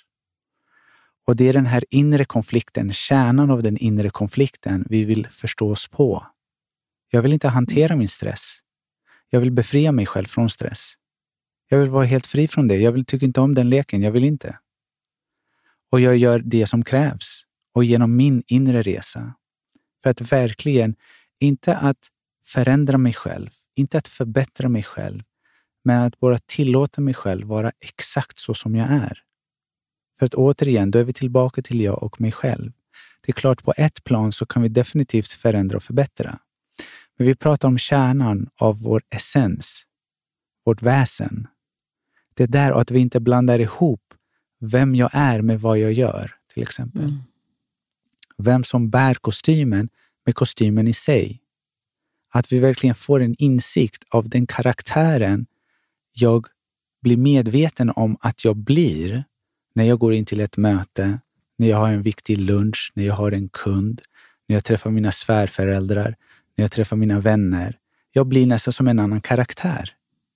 Och det är den här inre konflikten, kärnan av den inre konflikten vi vill förstå oss på. Jag vill inte hantera min stress. Jag vill befria mig själv från stress. Jag vill vara helt fri från det. Jag tycker inte om den leken. Jag vill inte. Och jag gör det som krävs. Och genom min inre resa. För att verkligen, inte att förändra mig själv. Inte att förbättra mig själv. Men att bara tillåta mig själv vara exakt så som jag är. För att återigen, då är vi tillbaka till jag och mig själv. Det är klart, på ett plan så kan vi definitivt förändra och förbättra. Men vi pratar om kärnan av vår essens. Vårt väsen. Det är där att vi inte blandar ihop vem jag är med vad jag gör, till exempel. Vem som bär kostymen med kostymen i sig. Att vi verkligen får en insikt av den karaktären jag blir medveten om att jag blir när jag går in till ett möte, när jag har en viktig lunch, när jag har en kund, när jag träffar mina svärföräldrar, när jag träffar mina vänner. Jag blir nästan som en annan karaktär.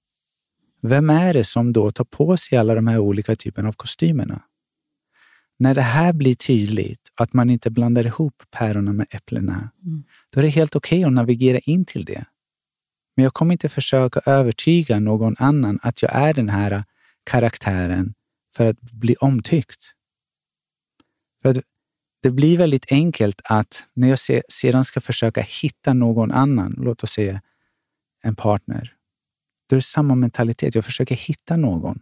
Vem är det som då tar på sig alla de här olika typerna av kostymerna? När det här blir tydligt, att man inte blandar ihop päronen med äpplena, då är det helt okej att navigera in till det. Men jag kommer inte försöka övertyga någon annan att jag är den här karaktären för att bli omtyckt. För att det blir väldigt enkelt att när jag sedan ska försöka hitta någon annan, låt oss säga en partner, då är det samma mentalitet. Jag försöker hitta någon.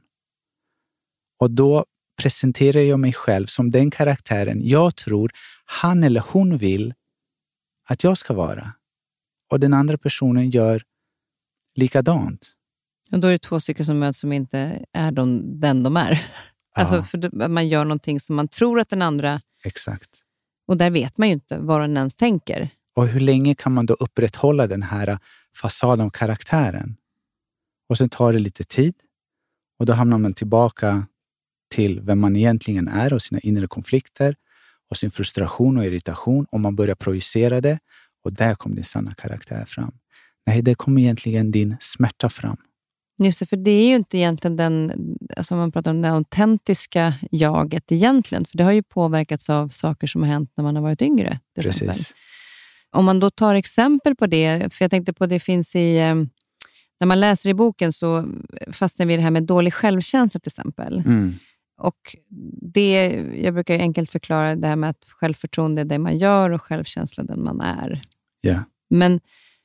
Och då presenterar jag mig själv som den karaktären jag tror han eller hon vill att jag ska vara. Och den andra personen gör likadant. Och då är det två stycken som möts som inte är den de är. Ja. Alltså för man gör någonting som man tror att den andra... Exakt. Och där vet man ju inte vad den ens tänker. Och hur länge kan man då upprätthålla den här fasaden av karaktären? Och sen tar det lite tid. Och då hamnar man tillbaka till vem man egentligen är och sina inre konflikter och sin frustration och irritation, och man börjar projicera det, och där kommer din sanna karaktär fram. Nej, det kommer egentligen din smärta fram. Just det, för det är ju inte egentligen den, alltså man pratar om det autentiska jaget egentligen, för det har ju påverkats av saker som har hänt när man har varit yngre. Precis. Om man då tar exempel på det, för jag tänkte på det finns i, när man läser i boken så fastnar vi i det här med dålig självkänsla till exempel. Och det, jag brukar ju enkelt förklara det här med att självförtroende är det man gör och självkänsla den man är. Yeah. Men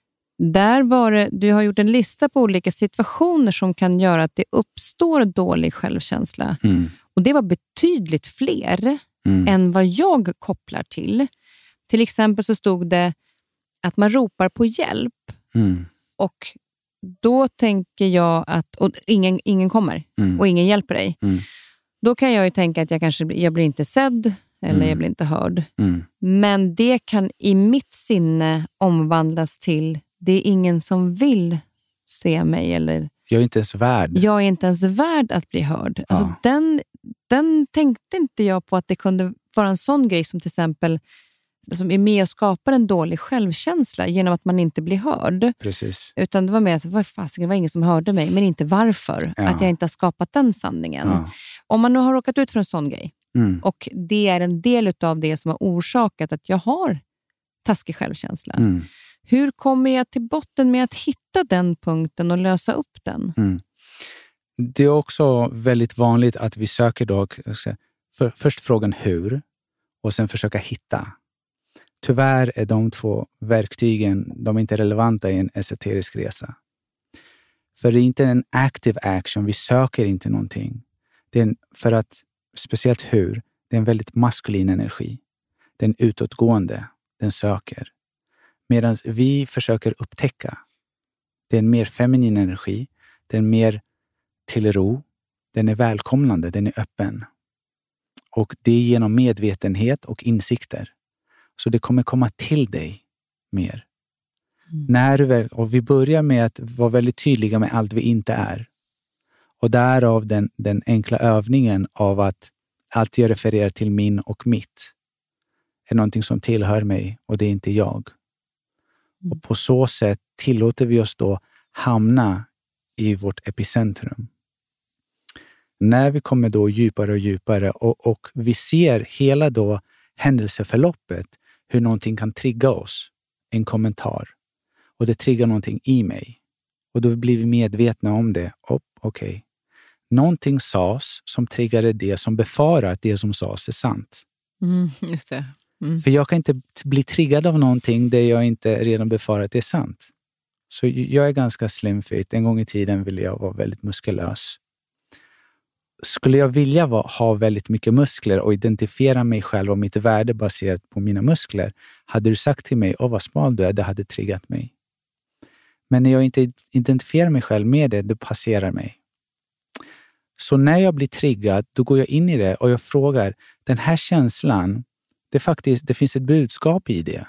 där var det, du har gjort en lista på olika situationer som kan göra att det uppstår dålig självkänsla. Och det var betydligt fler än vad jag kopplar till. Till exempel så stod det att man ropar på hjälp. Och då tänker jag att och ingen kommer och ingen hjälper dig. Då kan jag ju tänka att jag blir inte sedd eller jag blir inte hörd. Men det kan i mitt sinne omvandlas till det är ingen som vill se mig. Eller jag är inte ens värd. Jag är inte ens värd att bli hörd. Ja. Alltså den tänkte inte jag på att det kunde vara en sån grej som till exempel som är med och skapar en dålig självkänsla genom att man inte blir hörd. Precis. Utan det var mer att det var ingen som hörde mig, men inte varför. Ja. Att jag inte har skapat den sanningen. Ja. Om man nu har råkat ut för en sån grej och det är en del av det som har orsakat att jag har taskig självkänsla. Hur kommer jag till botten med att hitta den punkten och lösa upp den? Det är också väldigt vanligt att vi söker då först frågan hur och sen försöka hitta. Tyvärr är de två verktygen, de är inte relevanta i en esoterisk resa. För det är inte en active action, vi söker inte någonting. Det är för att, speciellt hur, det är en väldigt maskulin energi. Den utåtgående, den söker. Medan vi försöker upptäcka. Det är en mer feminin energi, den är mer till ro, den är välkomnande, den är öppen. Och det är genom medvetenhet och insikter. Så det kommer komma till dig mer. Och vi börjar med att vara väldigt tydliga med allt vi inte är. Och därav den enkla övningen av att allt jag refererar till min och mitt är någonting som tillhör mig och det är inte jag. Och på så sätt tillåter vi oss då hamna i vårt epicentrum. När vi kommer då djupare och djupare och vi ser hela då händelseförloppet, hur någonting kan trigga oss, en kommentar. Och det triggar någonting i mig. Och då blir vi medvetna om det. Okej. Någonting sades som triggade det som befarar att det som sades är sant. Just det. För jag kan inte bli triggad av någonting där jag inte redan befarar att det är sant. Så jag är ganska slim fit. En gång i tiden ville jag vara väldigt muskulös. Skulle jag vilja ha väldigt mycket muskler och identifiera mig själv och mitt värde baserat på mina muskler, hade du sagt till mig, vad smal du är, det hade triggat mig. Men när jag inte identifierar mig själv med det passerar mig. Så när jag blir triggad, då går jag in i det och jag frågar, den här känslan, det finns ett budskap i det.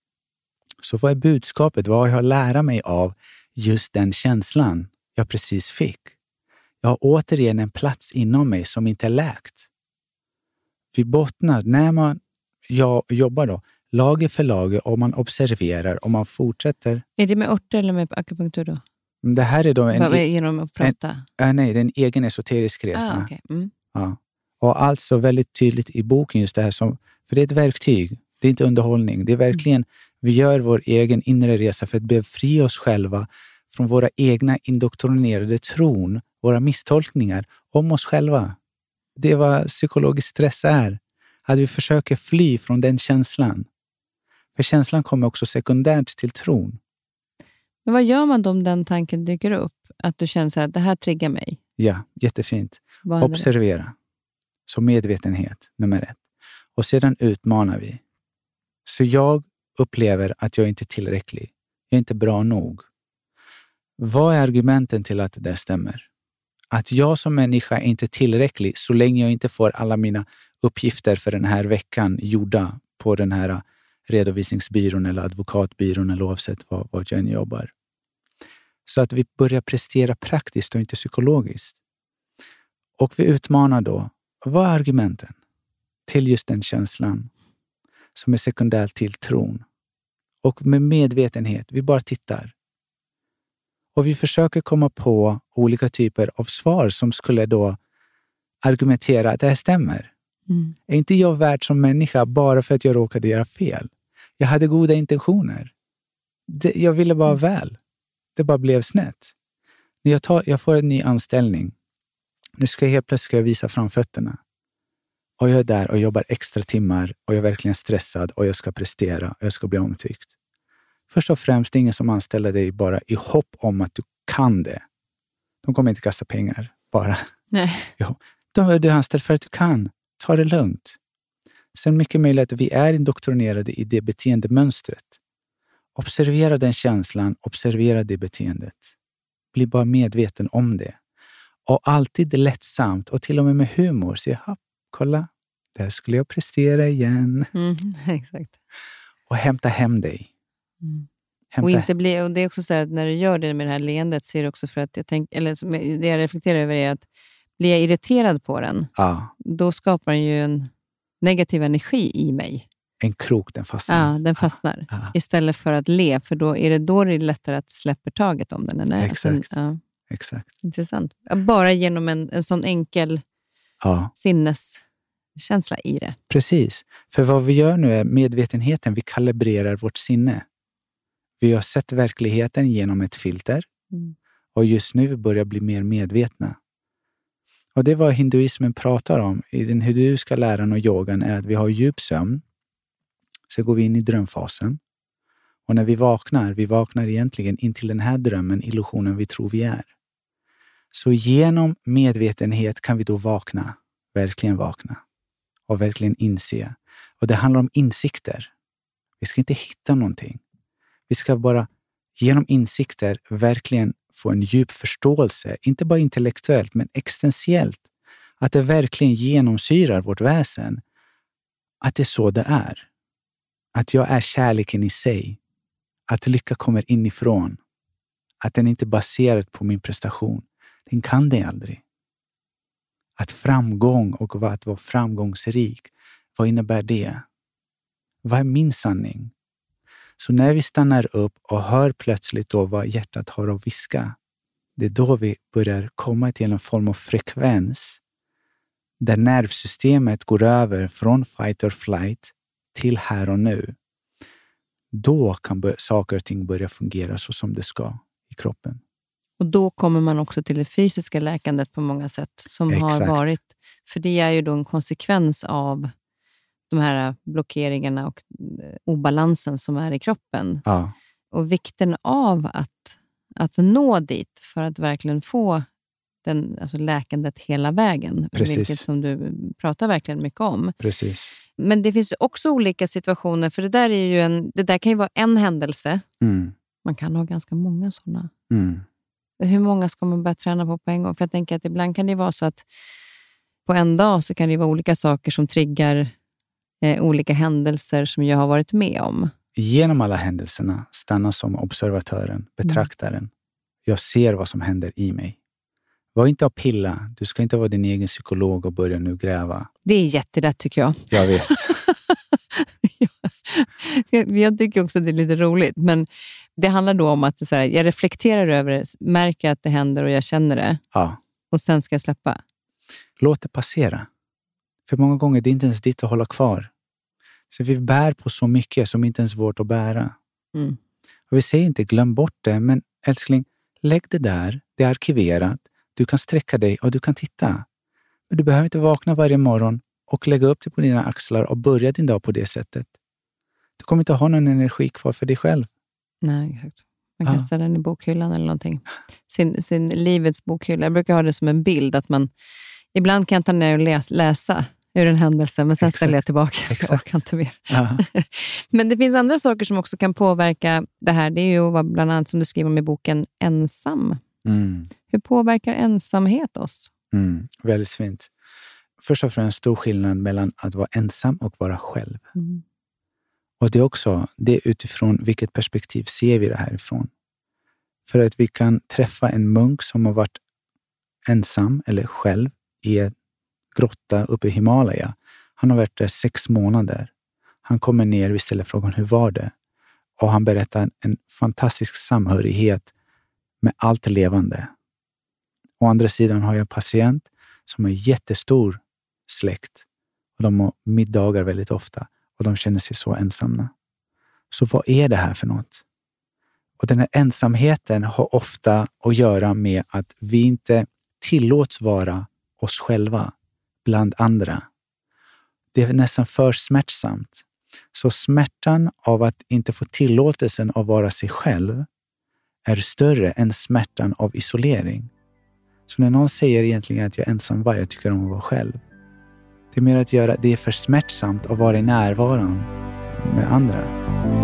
Så vad är budskapet? Vad har jag lärt mig av just den känslan jag precis fick? Jag har återigen en plats inom mig som inte är läkt. Vi bottnar, när jag jobbar då, lager för lager, och man observerar och man fortsätter. Är det med örter eller med akupunktur då? Det här är då genom att prata? Nej, det är en egen esoterisk resa. Okay. Ja. Och alltså väldigt tydligt i boken just det här, för det är ett verktyg, det är inte underhållning. Det är verkligen, vi gör vår egen inre resa för att befria oss själva från våra egna indoktrinerade tron, våra misstolkningar om oss själva. Det är vad psykologisk stress är. Att vi försöker fly från den känslan. För känslan kommer också sekundärt till tron. Men vad gör man då om den tanken dyker upp? Att du känner så här, det här triggar mig. Ja, jättefint. Observera. Så medvetenhet, nummer 1. Och sedan utmanar vi. Så jag upplever att jag inte är tillräcklig. Jag är inte bra nog. Vad är argumenten till att det stämmer? Att jag som människa är inte tillräcklig så länge jag inte får alla mina uppgifter för den här veckan gjorda på den här redovisningsbyrån eller advokatbyrån eller oavsett vad jag än jobbar. Så att vi börjar prestera praktiskt och inte psykologiskt. Och vi utmanar då, vad är argumenten till just den känslan som är sekundär till tron? Och med medvetenhet, vi bara tittar. Och vi försöker komma på olika typer av svar som skulle då argumentera att det här stämmer. Är inte jag värd som människa bara för att jag råkade göra fel? Jag hade goda intentioner. Jag ville bara väl. Det bara blev snett. När jag får en ny anställning. Nu ska jag helt plötsligt visa framfötterna. Och jag är där och jobbar extra timmar. Och jag är verkligen stressad. Och jag ska prestera. Och jag ska bli omtyckt. Först och främst, det är ingen som anställer dig bara i hopp om att du kan det. De kommer inte kasta pengar. Bara. Nej. Jo. Du är anställd för att du kan. Ta det lugnt. Sen mycket möjligt att vi är indoktrinerade i det beteendemönstret. Observera den känslan, observera det beteendet. Bli bara medveten om det. Och alltid lättsamt och till och med humor. Se, kolla, där skulle jag prestera igen. Exakt. Och hämta hem dig. Och det är också så här att när du gör det med det här leendet så är det också för att det jag reflekterar över är att blir jag irriterad på den, då skapar den ju en negativ energi i mig. En krok, den fastnar. Ja, den fastnar. Istället för att le, för då är det lättare att släppa taget om den. Eller? Exakt. Exakt. Intressant. Bara genom en sån enkel sinneskänsla i det. Precis. För vad vi gör nu är medvetenheten, vi kalibrerar vårt sinne. Vi har sett verkligheten genom ett filter. Och just nu vi börjar bli mer medvetna. Och det vad hinduismen pratar om i den hinduiska läran och yogan är att vi har djup sömn. Så går vi in i drömfasen. Och när vi vaknar egentligen in till den här drömmen, illusionen vi tror vi är. Så genom medvetenhet kan vi då verkligen vakna. Och verkligen inse. Och det handlar om insikter. Vi ska inte hitta någonting. Vi ska bara genom insikter verkligen få en djup förståelse. Inte bara intellektuellt men existentiellt. Att det verkligen genomsyrar vårt väsen. Att det är så det är. Att jag är kärleken i sig. Att lycka kommer inifrån. Att den inte är baserad på min prestation. Den kan det aldrig. Att framgång och att vara framgångsrik. Vad innebär det? Vad är min sanning? Så när vi stannar upp och hör plötsligt då vad hjärtat har att viska. Det är då vi börjar komma till en form av frekvens. Där nervsystemet går över från fight or flight till här och nu. Då kan saker och ting börja fungera så som det ska i kroppen. Och då kommer man också till det fysiska läkandet på många sätt som har varit. För det är ju då en konsekvens av de här blockeringarna och obalansen som är i kroppen. Ja. Och vikten av att nå dit för att verkligen få alltså läkandet hela vägen. Precis. Vilket som du pratar verkligen mycket om. Precis. Men det finns också olika situationer, för det där kan ju vara en händelse. Man kan ha ganska många sådana. Hur många ska man börja träna på en gång? För jag tänker att ibland kan det vara så att på en dag så kan det vara olika saker som triggar olika händelser som jag har varit med om. Genom alla händelserna stanna som observatören, betraktaren. Jag ser vad som händer i mig. Var inte att pilla. Du ska inte vara din egen psykolog och börja nu gräva. Det är jätterätt tycker jag. Jag vet. Jag tycker också att det är lite roligt. Men det handlar då om att jag reflekterar över det, märker att det händer och jag känner det. Ja. Och sen ska jag släppa. Låt det passera. För många gånger det är inte ens ditt att hålla kvar. Så vi bär på så mycket som inte ens är vårt att bära. Och vi säger inte glöm bort det, men älskling, lägg det där. Det är arkiverat. Du kan sträcka dig och du kan titta. Men du behöver inte vakna varje morgon och lägga upp det på dina axlar och börja din dag på det sättet. Du kommer inte ha någon energi kvar för dig själv. Nej, exakt. Man kan ställa den i bokhyllan eller någonting. Sin livets bokhylla. Jag brukar ha det som en bild att man ibland kan ta ner och läsa ur en händelse, men sen ställer jag tillbaka. Jag orkar inte mer. Men det finns andra saker som också kan påverka det här. Det är ju bland annat som du skriver om i boken ensam. Hur påverkar ensamhet oss? Väldigt fint. Först och främst en stor skillnad mellan att vara ensam och vara själv. Och det är också det utifrån vilket perspektiv ser vi det här ifrån. För att vi kan träffa en munk som har varit ensam eller själv i en grotta uppe i Himalaya. Han har varit där 6 månader. Han kommer ner, vi ställer frågan hur var det? Och han berättar en fantastisk samhörighet med allt levande. Å andra sidan har jag en patient som är jättestor släkt. Och de har middagar väldigt ofta. Och de känner sig så ensamma. Så vad är det här för något? Och den här ensamheten har ofta att göra med att vi inte tillåts vara oss själva bland andra. Det är nästan för smärtsamt. Så smärtan av att inte få tillåtelsen att vara sig själv är större än smärtan av isolering. Så när någon säger egentligen att jag är ensam, vad jag tycker om att vara själv. Det är mer att det är för smärtsamt att vara i närvaron med andra.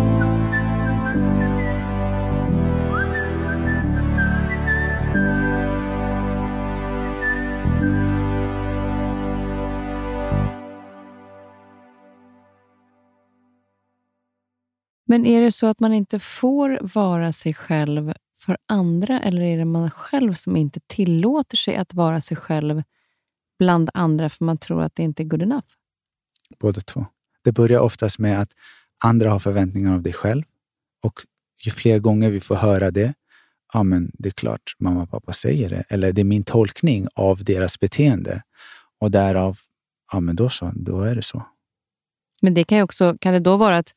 Men är det så att man inte får vara sig själv för andra, eller är det man själv som inte tillåter sig att vara sig själv bland andra för man tror att det inte är good enough? Båda två. Det börjar oftast med att andra har förväntningar av dig själv, och ju fler gånger vi får höra det, ja men det är klart mamma och pappa säger det, eller det är min tolkning av deras beteende, och därav, ja men då är det så. Men det kan det då vara att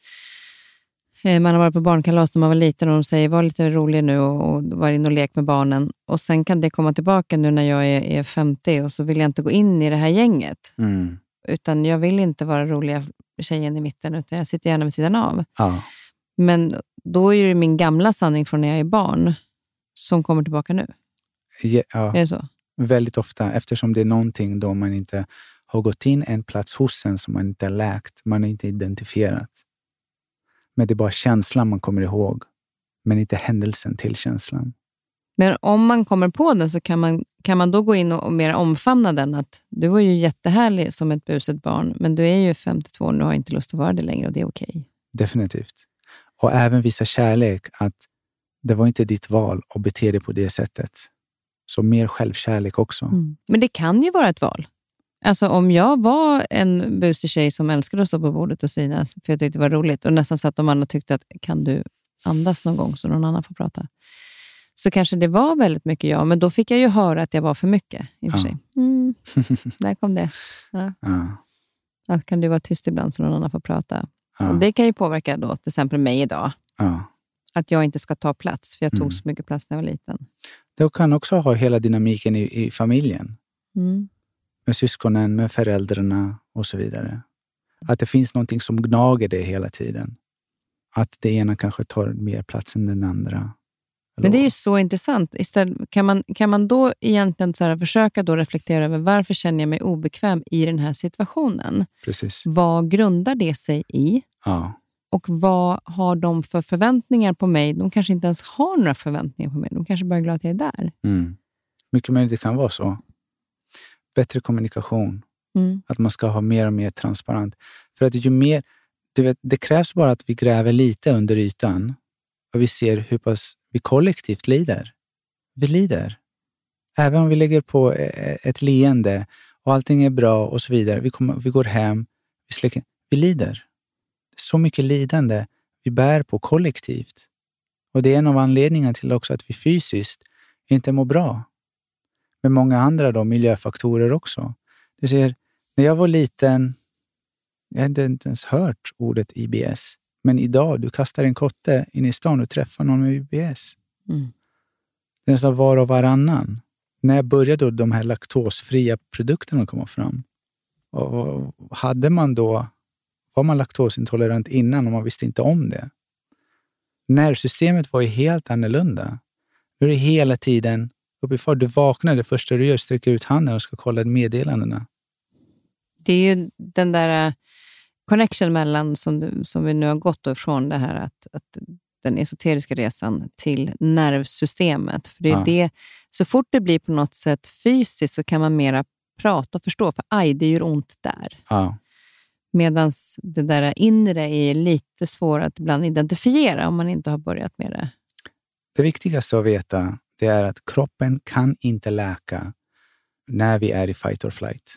man har varit på barnkalas när man var liten och de säger var lite rolig nu och var in och lek med barnen. Och sen kan det komma tillbaka nu när jag är 50 och så vill jag inte gå in i det här gänget. Utan jag vill inte vara roliga tjejen i mitten, utan jag sitter gärna vid sidan av. Ja. Men då är det min gamla sanning från när jag är barn som kommer tillbaka nu. Ja, är det så? Väldigt ofta, eftersom det är någonting då man inte har gått in en plats hos en som man inte har läkt, man har inte identifierat. Men det är bara känslan man kommer ihåg. Men inte händelsen till känslan. Men om man kommer på den så kan man då gå in och mer omfamna den. Att du var ju jättehärlig som ett buset barn. Men du är ju 52 och nu har inte lust att vara det längre och det är okej. Definitivt. Och även visa kärlek att det var inte ditt val att bete dig på det sättet. Så mer självkärlek också. Men det kan ju vara ett val. Alltså om jag var en busig tjej som älskade att stå på bordet och synas för jag tyckte det var roligt och nästan så att de andra tyckte att kan du andas någon gång så någon annan får prata. Så kanske det var väldigt mycket jag, men då fick jag ju höra att jag var för mycket i och för sig. Där kom det. Ja. Att kan du vara tyst ibland så någon annan får prata. Och det kan ju påverka då till exempel mig idag. Att jag inte ska ta plats för jag tog så mycket plats när jag var liten. Du kan också ha hela dynamiken i familjen. Mm. Med syskonen, med föräldrarna och så vidare. Att det finns någonting som gnager det hela tiden. Att det ena kanske tar mer plats än den andra. Men det är ju så intressant. Istället, kan man då egentligen så här försöka då reflektera över varför känner jag mig obekväm i den här situationen? Precis. Vad grundar det sig i? Ja. Och vad har de för förväntningar på mig? De kanske inte ens har några förväntningar på mig. De kanske bara är glada att jag är där. Mm. Mycket möjligt det kan vara så. Bättre kommunikation. Att man ska ha mer och mer transparent. För att ju mer, du vet, det krävs bara att vi gräver lite under ytan och vi ser hur pass vi kollektivt lider. Vi lider. Även om vi lägger på ett leende och allting är bra och så vidare. Vi går hem, vi lider. Det är så mycket lidande vi bär på kollektivt. Och det är en av anledningarna till också att vi fysiskt inte mår bra. Med många andra då, miljöfaktorer också. Du ser, när jag var liten, jag hade inte ens hört ordet IBS. Men idag, du kastar en kotte in i stan och träffar någon med IBS. Mm. Det är nästan var och varannan. När började då de här laktosfria produkterna komma fram? Och hade man då, var man laktosintolerant innan och man visste inte om det? Nervsystemet var ju helt annorlunda. Nu är det hela tiden uppifrån. Du vaknar, det första du gör, sträcker ut handen och ska kolla meddelandena. Det är ju den där connection mellan som vi nu har gått ifrån det här att den esoteriska resan till nervsystemet. För det är det, så fort det blir på något sätt fysiskt så kan man mera prata och förstå. För det gör ont där. Ja. Medan det där inre är lite svårt att ibland identifiera om man inte har börjat med det. Det viktigaste att veta det är att kroppen kan inte läka när vi är i fight or flight.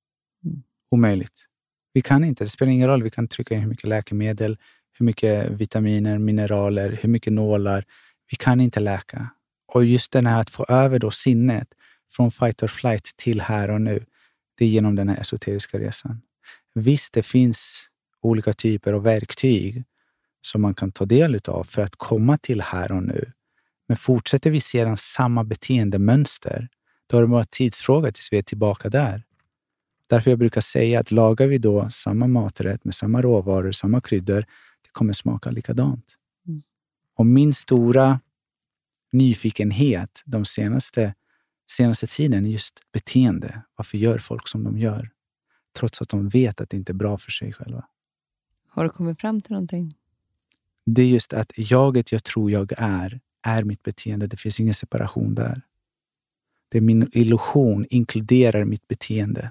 Omöjligt. Vi kan inte, det spelar ingen roll. Vi kan trycka in hur mycket läkemedel, hur mycket vitaminer, mineraler, hur mycket nålar. Vi kan inte läka. Och just den här att få över då sinnet från fight or flight till här och nu, det är genom den här esoteriska resan. Visst, det finns olika typer av verktyg som man kan ta del av för att komma till här och nu. Men fortsätter vi sedan samma beteendemönster, då är det bara tidsfråga tills vi är tillbaka där. Därför jag brukar säga att lagar vi då samma maträtt med samma råvaror, samma kryddor, det kommer smaka likadant. Och min stora nyfikenhet de senaste tiden är just beteende. Varför gör folk som de gör? Trots att de vet att det inte är bra för sig själva. Har du kommit fram till någonting? Det är just att jaget jag tror jag är mitt beteende. Det finns ingen separation där. Det är min illusion inkluderar mitt beteende.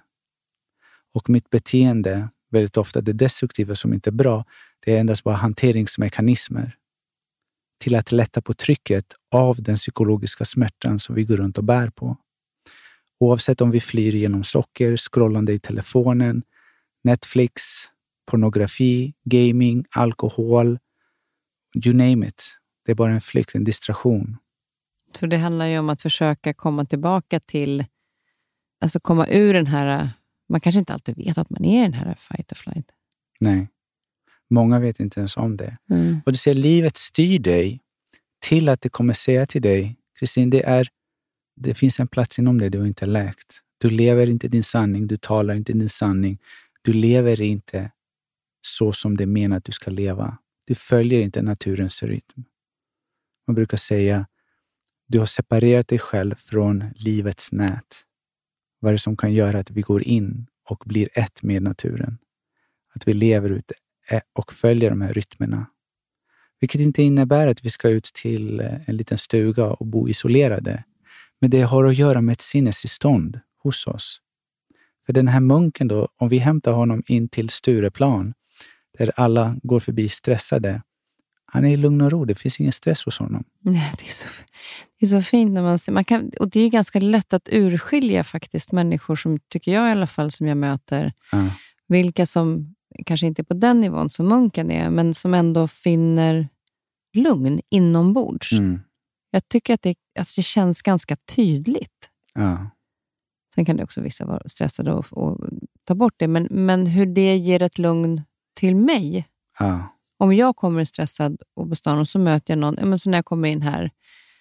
Och mitt beteende, väldigt ofta det destruktiva som inte är bra, det är endast bara hanteringsmekanismer till att lätta på trycket av den psykologiska smärtan som vi går runt och bär på. Oavsett om vi flyr genom socker, scrollande i telefonen, Netflix, pornografi, gaming, alkohol, you name it. Det är bara en flykt, en distraktion. Så det handlar ju om att försöka komma tillbaka till, alltså komma ur den här, man kanske inte alltid vet att man är i den här fight or flight. Nej, många vet inte ens om det. Och du ser, livet styr dig till att det kommer säga till dig, Kristin, det finns en plats inom dig du har inte läkt. Du lever inte din sanning, du talar inte din sanning. Du lever inte så som det menar att du ska leva. Du följer inte naturens rytm. Man brukar säga, du har separerat dig själv från livets nät. Vad är det som kan göra att vi går in och blir ett med naturen? Att vi lever ute och följer de här rytmerna. Vilket inte innebär att vi ska ut till en liten stuga och bo isolerade. Men det har att göra med ett sinnestillstånd hos oss. För den här munken då, om vi hämtar honom in till Stureplan, där alla går förbi stressade, han är i lugn och ro, det finns ingen stress hos honom. Nej, det är så fint när man ser, och det är ju ganska lätt att urskilja faktiskt människor som, tycker jag i alla fall, som jag möter, vilka som kanske inte är på den nivån som munken är, men som ändå finner lugn inombords. Jag tycker att det känns ganska tydligt. Ja. Sen kan det också vissa vara stressade och ta bort det, men hur det ger ett lugn till mig. Ja. Om jag kommer stressad och på stan och så möter jag någon, men så när jag kommer in här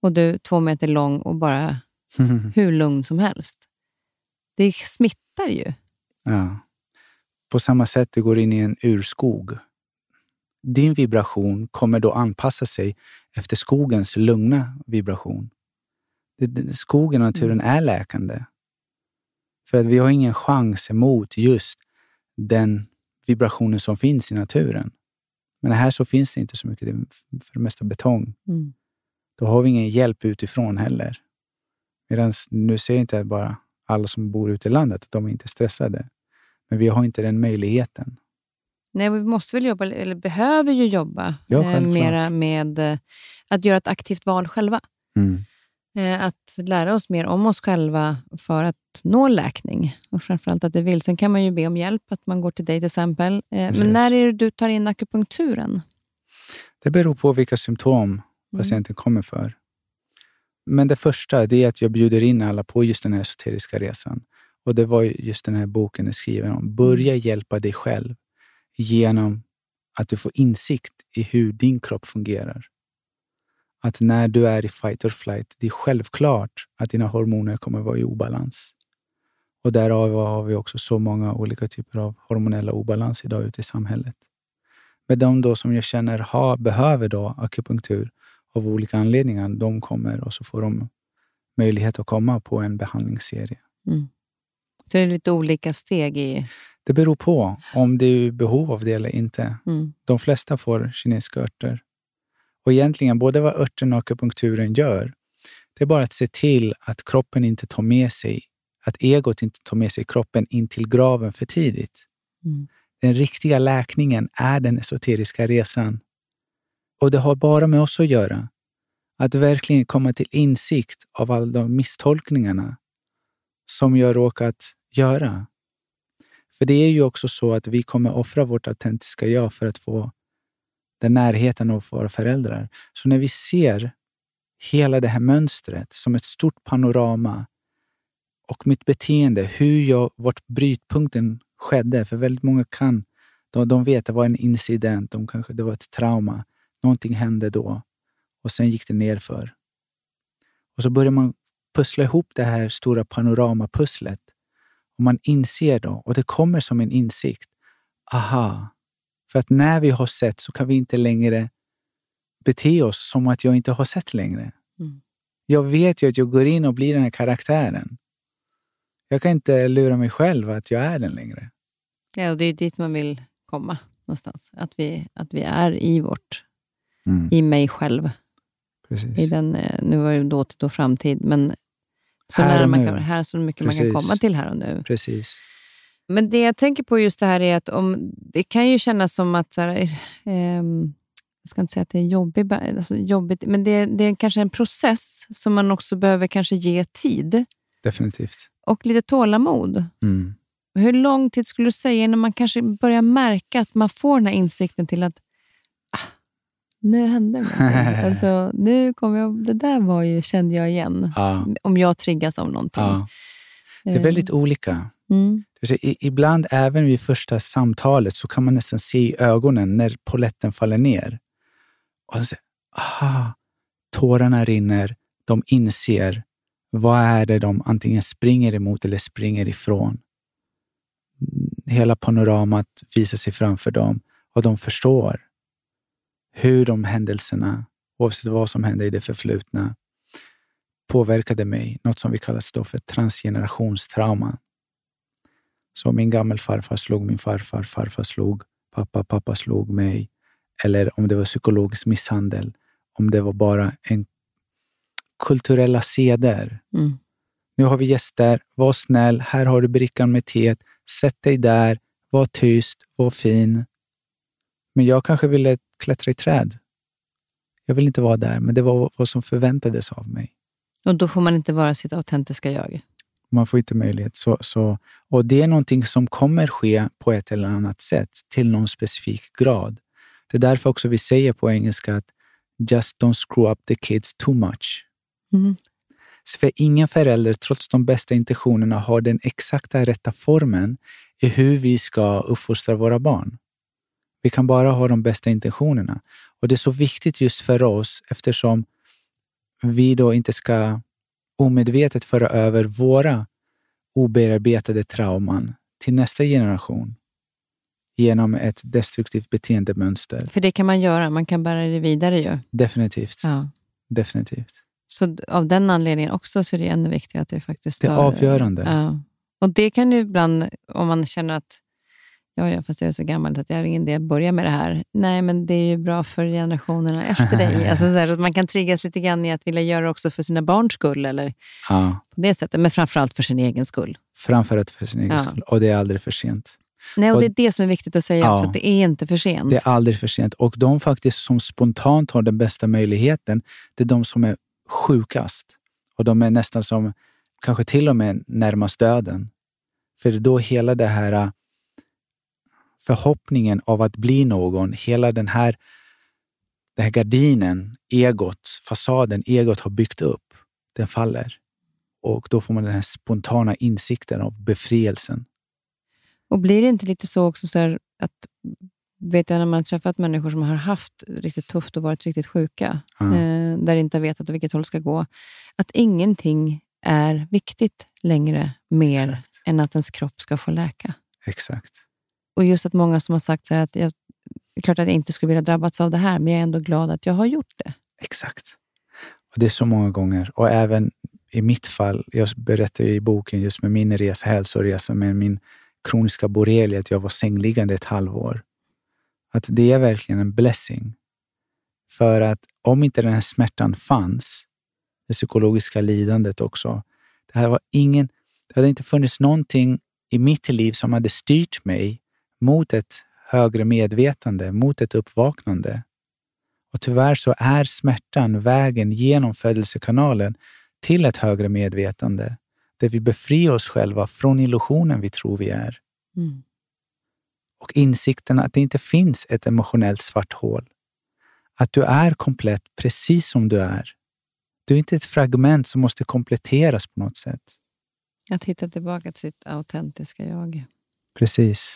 och du 2 meter lång och bara hur lugn som helst. Det smittar ju. Ja. På samma sätt du går in i en urskog. Din vibration kommer då anpassa sig efter skogens lugna vibration. Skogen och naturen är läkande. För att vi har ingen chans emot just den vibrationen som finns i naturen. Men här så finns det inte så mycket, det är för det mesta betong. Då har vi ingen hjälp utifrån heller. Medan nu ser jag inte bara alla som bor ute i landet, de är inte stressade. Men vi har inte den möjligheten. Nej, vi måste väl jobba, eller behöver ju jobba mera med att göra ett aktivt val själva. Att lära oss mer om oss själva för att nå läkning. Och framförallt att det vill. Sen kan man ju be om hjälp, att man går till dig till exempel. Men när är det du tar in akupunkturen? Det beror på vilka symptom patienten kommer för. Men det första det är att jag bjuder in alla på just den här esoteriska resan. Och det var just den här boken är skriven om. Börja hjälpa dig själv genom att du får insikt i hur din kropp fungerar. Att när du är i fight or flight, det är självklart att dina hormoner kommer vara i obalans. Och därav har vi också så många olika typer av hormonella obalans idag ute i samhället. Men de då som jag känner behöver då akupunktur av olika anledningar, de kommer och så får de möjlighet att komma på en behandlingsserie. Så det är lite olika steg i... Det beror på om det är behov av det eller inte. De flesta får kinesiska örter. Och egentligen både vad örten och akupunkturen gör, det är bara att se till att kroppen inte tar med sig, att egot inte tar med sig kroppen in till graven för tidigt. Den riktiga läkningen är den esoteriska resan. Och det har bara med oss att göra. Att verkligen komma till insikt av alla de misstolkningarna som jag råkat göra. För det är ju också så att vi kommer offra vårt autentiska jag för att få den närheten av våra föräldrar. Så när vi ser hela det här mönstret som ett stort panorama och mitt beteende, vart brytpunkten skedde, för väldigt många de vet att det var en incident, det var ett trauma, någonting hände då och sen gick det nerför. Och så börjar man pussla ihop det här stora panoramapusslet och man inser då, och det kommer som en insikt, aha, för att när vi har sett så kan vi inte längre bete oss som att jag inte har sett längre. Jag vet ju att jag går in och blir den här karaktären. Jag kan inte lura mig själv att jag är den längre. Ja, och det är dit man vill komma någonstans. Att vi är i vårt, i mig själv. Precis. I den, nu var det dåtid och framtid, men så här nära och man nu. kan, här så mycket Precis. man kan komma till här och nu. Precis. Men det jag tänker på just det här är att det kan ju kännas som att jag ska inte säga att det är jobbigt, men det är kanske en process som man också behöver kanske ge tid. Definitivt. Och lite tålamod. Hur lång tid skulle du säga när man kanske börjar märka att man får den här insikten till att nu händer det. Alltså, nu kommer det där kände jag igen. Om jag triggas av någonting. Det är väldigt olika. Ibland även vid första samtalet så kan man nästan se i ögonen när poletten faller ner. Och så säger, tårarna rinner, de inser vad är det de antingen springer emot eller springer ifrån. Hela panoramat visar sig framför dem och de förstår hur de händelserna, oavsett vad som hände i det förflutna, påverkade mig. Något som vi kallar då för transgenerationstrauma. Så min gammelfarfar slog min farfar, farfar slog pappa slog mig. Eller om det var psykologisk misshandel. Om det var bara en kulturella seder. Nu har vi gäster, var snäll, här har du brickan med teet. Sätt dig där, var tyst, var fin. Men jag kanske ville klättra i träd. Jag vill inte vara där, men det var vad som förväntades av mig. Och då får man inte vara sitt autentiska jag. Man får inte möjlighet. Och det är någonting som kommer ske på ett eller annat sätt till någon specifik grad. Det är därför också vi säger på engelska att just don't screw up the kids too much. Så för ingen förälder, trots de bästa intentionerna, har den exakta rätta formen i hur vi ska uppfostra våra barn. Vi kan bara ha de bästa intentionerna. Och det är så viktigt just för oss eftersom vi då inte ska omedvetet föra över våra obearbetade trauman till nästa generation genom ett destruktivt beteendemönster. För det kan man göra, man kan bära det vidare ju. Definitivt. Ja. Definitivt. Så av den anledningen också så är det ännu viktigare att vi faktiskt Det är avgörande. Ja. Och det kan ju ibland, om man känner att fast jag är så gammal att jag har ingen idé att börja med det här. Nej, men det är ju bra för generationerna efter dig. Alltså så att man kan triggas lite grann i att vilja göra också för sina barns skull eller på det sättet. Men framförallt för sin egen skull. Framförallt för sin egen skull. Och det är aldrig för sent. Nej, och det är det som är viktigt att säga också, att det är inte för sent. Det är aldrig för sent. Och de faktiskt som spontant har den bästa möjligheten, det är de som är sjukast. Och de är nästan som, kanske till och med närmast döden. För då hela det här förhoppningen av att bli någon, hela den här gardinen, fasaden egot har byggt upp, den faller. Och då får man den här spontana insikten av befrielsen. Och blir det inte lite så också så här att, vet jag när man har träffat människor som har haft riktigt tufft och varit riktigt sjuka, där inte har vetat vilket håll ska gå, att ingenting är viktigt längre mer än att ens kropp ska få läka. Exakt. Och just att många som har sagt så här att det är klart att jag inte skulle vilja drabbats av det här, men jag är ändå glad att jag har gjort det. Exakt. Och det är så många gånger. Och även i mitt fall, jag berättar i boken just med min hälsoresa med min kroniska borrelia, att jag var sängliggande ett halvår. Att det är verkligen en blessing. För att om inte den här smärtan fanns, det psykologiska lidandet också, det hade inte funnits någonting i mitt liv som hade styrt mig mot ett högre medvetande, mot ett uppvaknande. Och tyvärr så är smärtan vägen genom födelsekanalen till ett högre medvetande, där vi befriar oss själva från illusionen vi tror vi är. Mm. Och insikten att det inte finns ett emotionellt svart hål. Att du är komplett precis som du är. Du är inte ett fragment som måste kompletteras på något sätt. Att hitta tillbaka till sitt autentiska jag. Precis.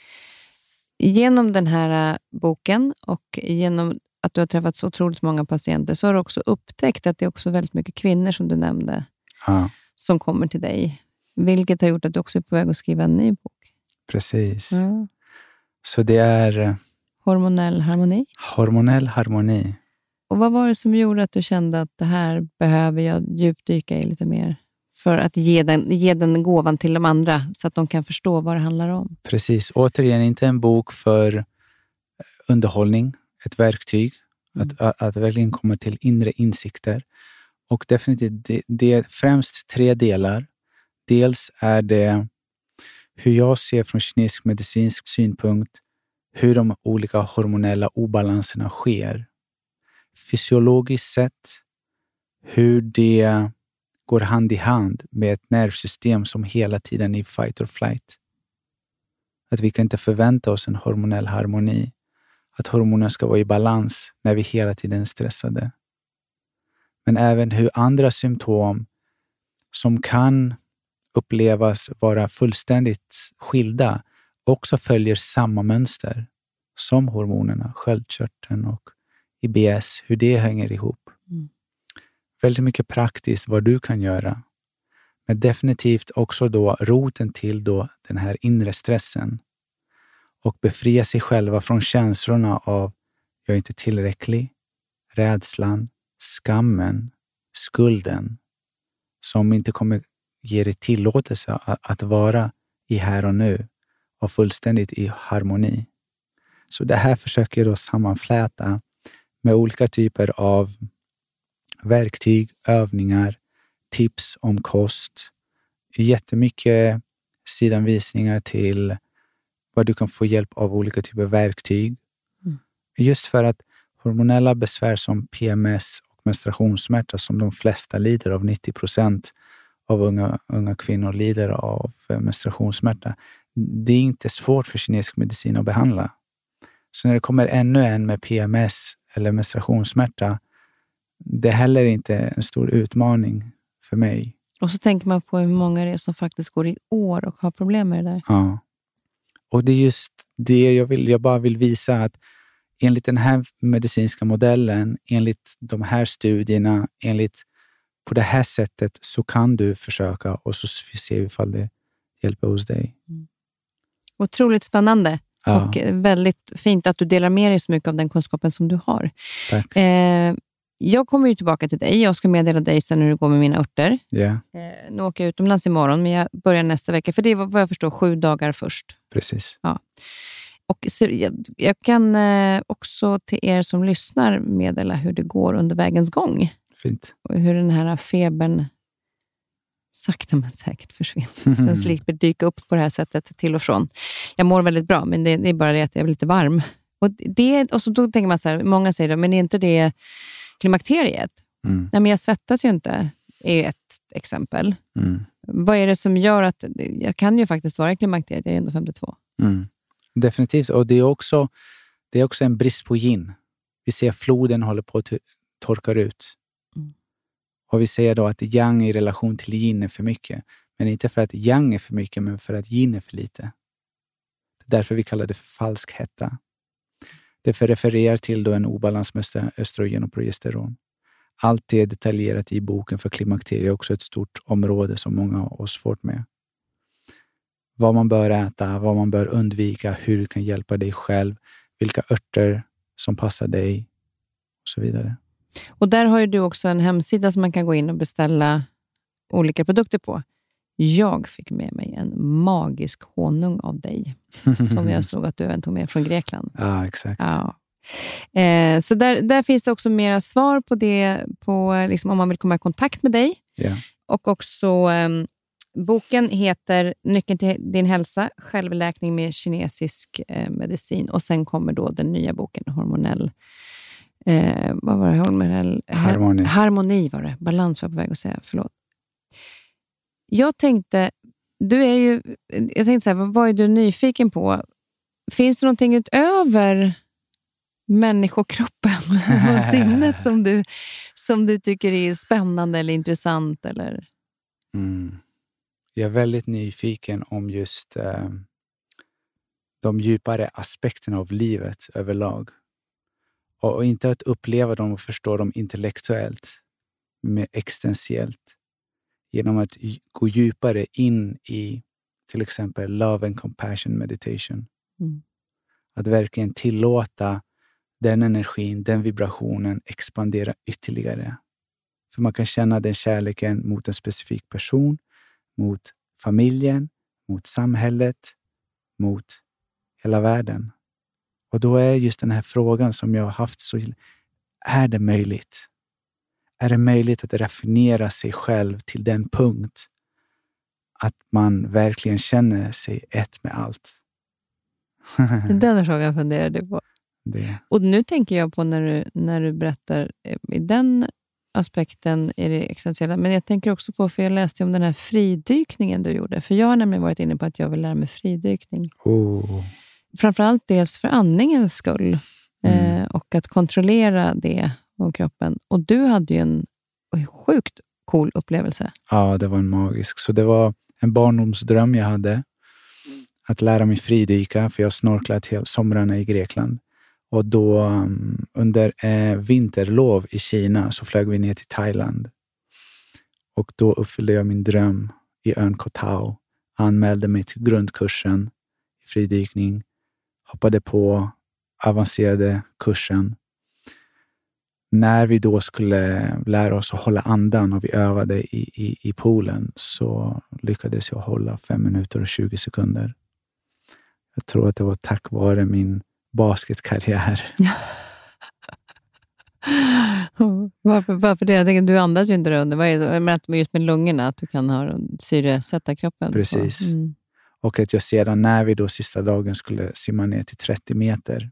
Genom den här boken och genom att du har träffat så otroligt många patienter så har du också upptäckt att det är också väldigt mycket kvinnor som du nämnde som kommer till dig. Vilket har gjort att du också är på väg att skriva en ny bok. Precis. Ja. Så det är hormonell harmoni. Hormonell harmoni. Och vad var det som gjorde att du kände att det här behöver jag djupdyka i lite mer? För att ge den gåvan till de andra så att de kan förstå vad det handlar om. Precis. Återigen, inte en bok för underhållning. Ett verktyg. Att verkligen komma till inre insikter. Och definitivt, det är främst 3 delar. Dels är det hur jag ser från kinesisk medicinsk synpunkt hur de olika hormonella obalanserna sker. Fysiologiskt sett hur det går hand i hand med ett nervsystem som hela tiden är i fight or flight. Att vi kan inte förvänta oss en hormonell harmoni. Att hormonerna ska vara i balans när vi hela tiden är stressade. Men även hur andra symptom som kan upplevas vara fullständigt skilda också följer samma mönster som hormonerna, sköldkörteln och IBS, hur det hänger ihop. Väldigt mycket praktiskt vad du kan göra. Men definitivt också då roten till då den här inre stressen. Och befria sig själva från känslorna av jag är inte tillräcklig, rädslan, skammen, skulden. Som inte kommer ge dig tillåtelse att vara i här och nu och fullständigt i harmoni. Så det här försöker jag då sammanfläta med olika typer av verktyg, övningar, tips om kost. Jättemycket sidanvisningar till vad du kan få hjälp av olika typer av verktyg. Just för att hormonella besvär som PMS och menstruationssmärta som de flesta lider av, 90% av unga kvinnor lider av menstruationssmärta. Det är inte svårt för kinesisk medicin att behandla. Så när det kommer ännu en med PMS eller menstruationssmärta, det är heller inte en stor utmaning för mig. Och så tänker man på hur många det är som faktiskt går i år och har problem med det där. Ja. Och det är just det jag bara vill visa, att enligt den här medicinska modellen, enligt de här studierna, på det här sättet så kan du försöka och så ser vi ifall det hjälper hos dig. Otroligt spännande. Ja. Och väldigt fint att du delar med dig så mycket av den kunskapen som du har. Tack. Jag kommer ju tillbaka till dig. Jag ska meddela dig sen hur det går med mina örter. Yeah. Nu åker jag utomlands imorgon, men jag börjar nästa vecka. För det var vad jag förstår 7 dagar först. Precis. Ja. Och så, jag kan också till er som lyssnar meddela hur det går under vägens gång. Fint. Och hur den här febern sakta men säkert försvinner. Så den slipper dyka upp på det här sättet till och från. Jag mår väldigt bra, men det är bara det att jag är lite varm. Och så då tänker man så här, många säger det, men är inte det klimakteriet? Nej, men jag svettas ju inte, är ett exempel. Vad är det som gör att jag kan ju faktiskt vara i klimakteriet, jag är ändå 52. Definitivt, och det är också en brist på yin. Vi ser att floden håller på att torkar ut. Och vi säger då att yang i relation till yin är för mycket. Men inte för att yang är för mycket, men för att yin är för lite. Det är därför vi kallar det för falsk hetta. Det refererar till då en obalans med östrogen och progesteron. Allt det är detaljerat i boken, för klimakteriet är också ett stort område som många har oss svårt med. Vad man bör äta, vad man bör undvika, hur du kan hjälpa dig själv, vilka örter som passar dig och så vidare. Och där har ju du också en hemsida som man kan gå in och beställa olika produkter på. Jag fick med mig en magisk honung av dig. Som jag såg att du även tog med från Grekland. Ja, exakt. Ja. Så där finns det också mera svar på det. På, liksom, om man vill komma i kontakt med dig. Yeah. Och också boken heter Nyckeln till din hälsa. Självläkning med kinesisk medicin. Och sen kommer då den nya boken Hormonell. Vad var det? Hormonell harmoni var det. Balans var jag på väg att säga. Förlåt. Jag tänkte så här, vad är du nyfiken på? Finns det någonting utöver människokroppen och sinnet som du tycker är spännande eller intressant? Eller? Jag är väldigt nyfiken om just de djupare aspekterna av livet överlag. Och inte att uppleva dem och förstå dem intellektuellt, men existentiellt. Genom att gå djupare in i till exempel love and compassion meditation. Att verkligen tillåta den energin, den vibrationen expandera ytterligare. För man kan känna den kärleken mot en specifik person, mot familjen, mot samhället, mot hela världen. Och då är just den här frågan som jag har haft så, är det möjligt? Är det möjligt att raffinera sig själv till den punkt att man verkligen känner sig ett med allt? Den frågan funderar du på. Det. Och nu tänker jag på när du berättar i den aspekten är det existentiella. Men jag tänker också på, för jag läste om den här fridykningen du gjorde. För jag har nämligen varit inne på att jag vill lära mig fridykning. Framförallt dels för andningens skull. Och att kontrollera det av kroppen. Och du hade ju en sjukt cool upplevelse. Ja, det var en magisk. Så det var en barndomsdröm jag hade. Att lära mig fridyka, för jag snorklat hela somrarna i Grekland. Och då under vinterlov i Kina så flög vi ner till Thailand. Och då uppfyllde jag min dröm i ön Koh Tao. Anmälde mig till grundkursen i fridykning. Hoppade på avancerade kursen. När vi då skulle lära oss att hålla andan och vi övade i poolen, så lyckades jag hålla 5 minuter och 20 sekunder. Jag tror att det var tack vare min basketkarriär. Varför det? Jag tänker, du andas ju inte under. Vad är det just med lungorna? Att du kan ha syresätta kroppen. Precis. Och att jag sedan, när vi då sista dagen skulle simma ner till 30 meter.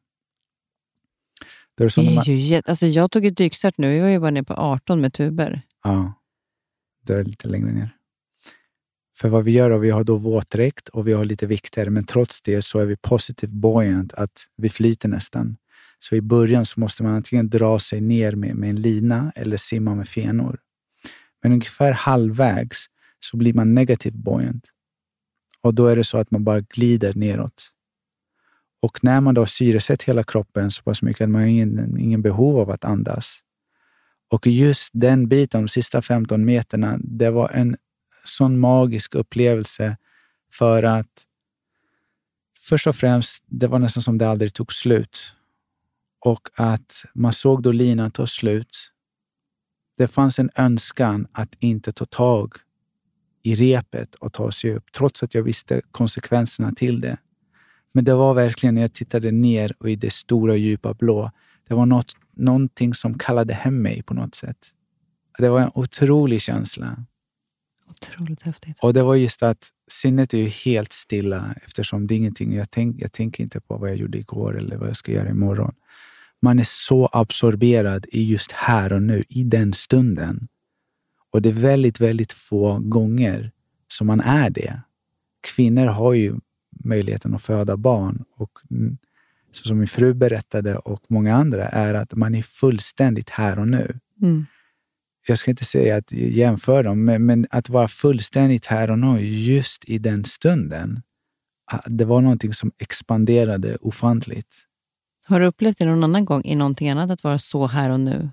Alltså jag tog ett dykstart nu. Jag var ju bara ner på 18 med tuber. Ja, det är lite längre ner. För vad vi gör, och vi har då våtdräkt och vi har lite vikter, men trots det så är vi positivt buoyant, att vi flyter nästan. Så i början så måste man antingen dra sig ner med en lina eller simma med fenor. Men ungefär halvvägs så blir man negativt buoyant. Och då är det så att man bara glider neråt. Och när man då syresätter hela kroppen så pass mycket att man har ingen behov av att andas. Och just den biten, de sista 15 meterna, det var en sån magisk upplevelse för att först och främst, det var nästan som det aldrig tog slut. Och att man såg då linan ta slut. Det fanns en önskan att inte ta tag i repet och ta sig upp, trots att jag visste konsekvenserna till det. Men det var verkligen när jag tittade ner och i det stora djupa blå. Det var någonting som kallade hem mig på något sätt. Det var en otrolig känsla. Otroligt häftigt. Och det var just att sinnet är ju helt stilla eftersom det är ingenting. Jag tänker inte på vad jag gjorde igår eller vad jag ska göra imorgon. Man är så absorberad i just här och nu, i den stunden. Och det är väldigt, väldigt få gånger som man är det. Kvinnor har ju möjligheten att föda barn och så som min fru berättade och många andra är att man är fullständigt här och nu. Mm. Jag ska inte säga att jämföra dem, men att vara fullständigt här och nu just i den stunden, det var någonting som expanderade ofantligt. Har du upplevt det någon annan gång i någonting annat att vara så här och nu?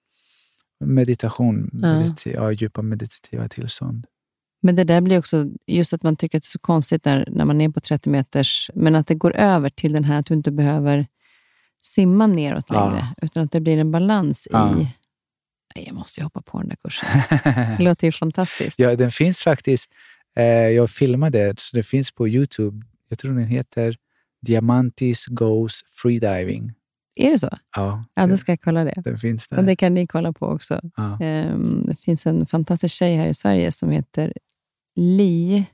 Meditation, djupa meditativa tillstånd. Men det där blir också, just att man tycker att det är så konstigt när man är på 30 meters, men att det går över till den här att du inte behöver simma neråt längre, utan att det blir en balans i... Jag måste ju hoppa på den där kursen. Det låter ju fantastiskt. Ja, den finns faktiskt. Jag filmade, så det finns på YouTube. Jag tror den heter Diamantis Goes Freediving. Är det så? Ja, då ska jag kolla det. Den finns där. Och det kan ni kolla på också. Ja. Det finns en fantastisk tjej här i Sverige som heter Li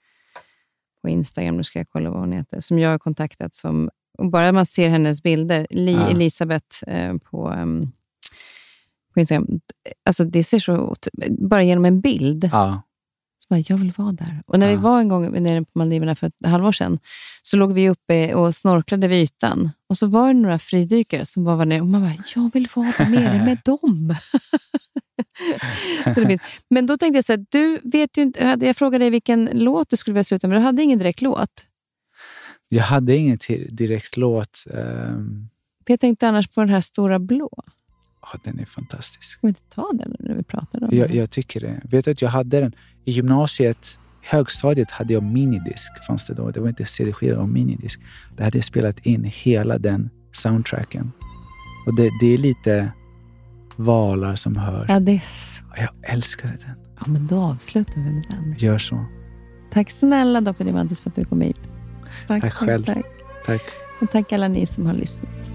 på Instagram. Nu ska jag kolla vad hon heter. Som jag har kontaktat som, och bara man ser hennes bilder. Li Elisabeth på Instagram. Alltså det ser så, bara genom en bild. Ja. Så bara, jag vill vara där. Och när vi var en gång nere på Maldiverna för ett halvår sedan så låg vi uppe och snorklade vid ytan. Och så var det några fridykare som var nere och man bara, jag vill vara där nere med dem. Så det finns. Men då tänkte jag så här, du vet ju inte, jag frågade dig vilken låt du skulle vilja sluta med, du hade ingen direkt låt. Jag hade ingen direkt låt. För jag tänkte annars på den här Stora blå. Ja, den är fantastisk. Ska vi inte ta den när vi pratar om jag tycker det. Vet du att jag hade den i gymnasiet, högstadiet hade jag minidisk, fanns det då. Det var inte CD-skiva och minidisk. Där hade jag spelat in hela den soundtracken. Och det är lite valar som hör. Ja, det är så. Jag älskar den. Ja, men då avslutar vi med den. Gör så. Tack snälla Dr. Diamantis för att du kom hit. Tack själv. Tack. Och tack alla ni som har lyssnat.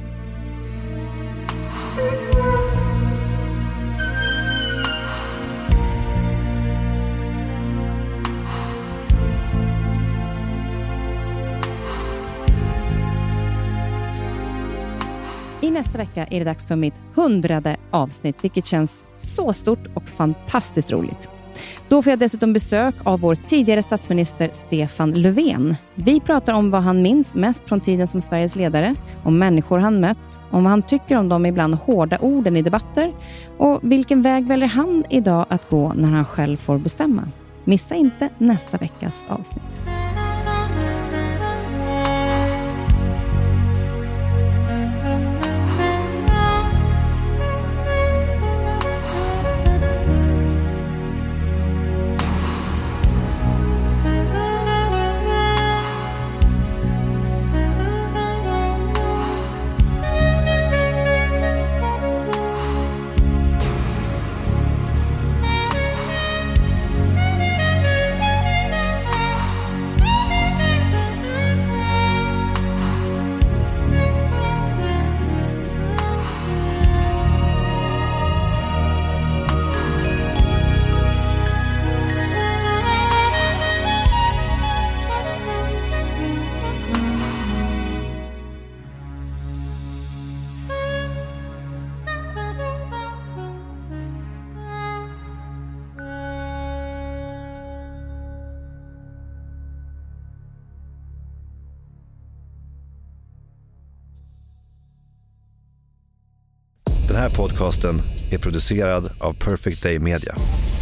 I nästa vecka är det dags för mitt 100:e avsnitt, vilket känns så stort och fantastiskt roligt. Då får jag dessutom besök av vår tidigare statsminister Stefan Löfven. Vi pratar om vad han minns mest från tiden som Sveriges ledare, om människor han mött, om vad han tycker om de ibland hårda orden i debatter och vilken väg väljer han idag att gå när han själv får bestämma. Missa inte nästa veckas avsnitt. Den här podcasten är producerad av Perfect Day Media.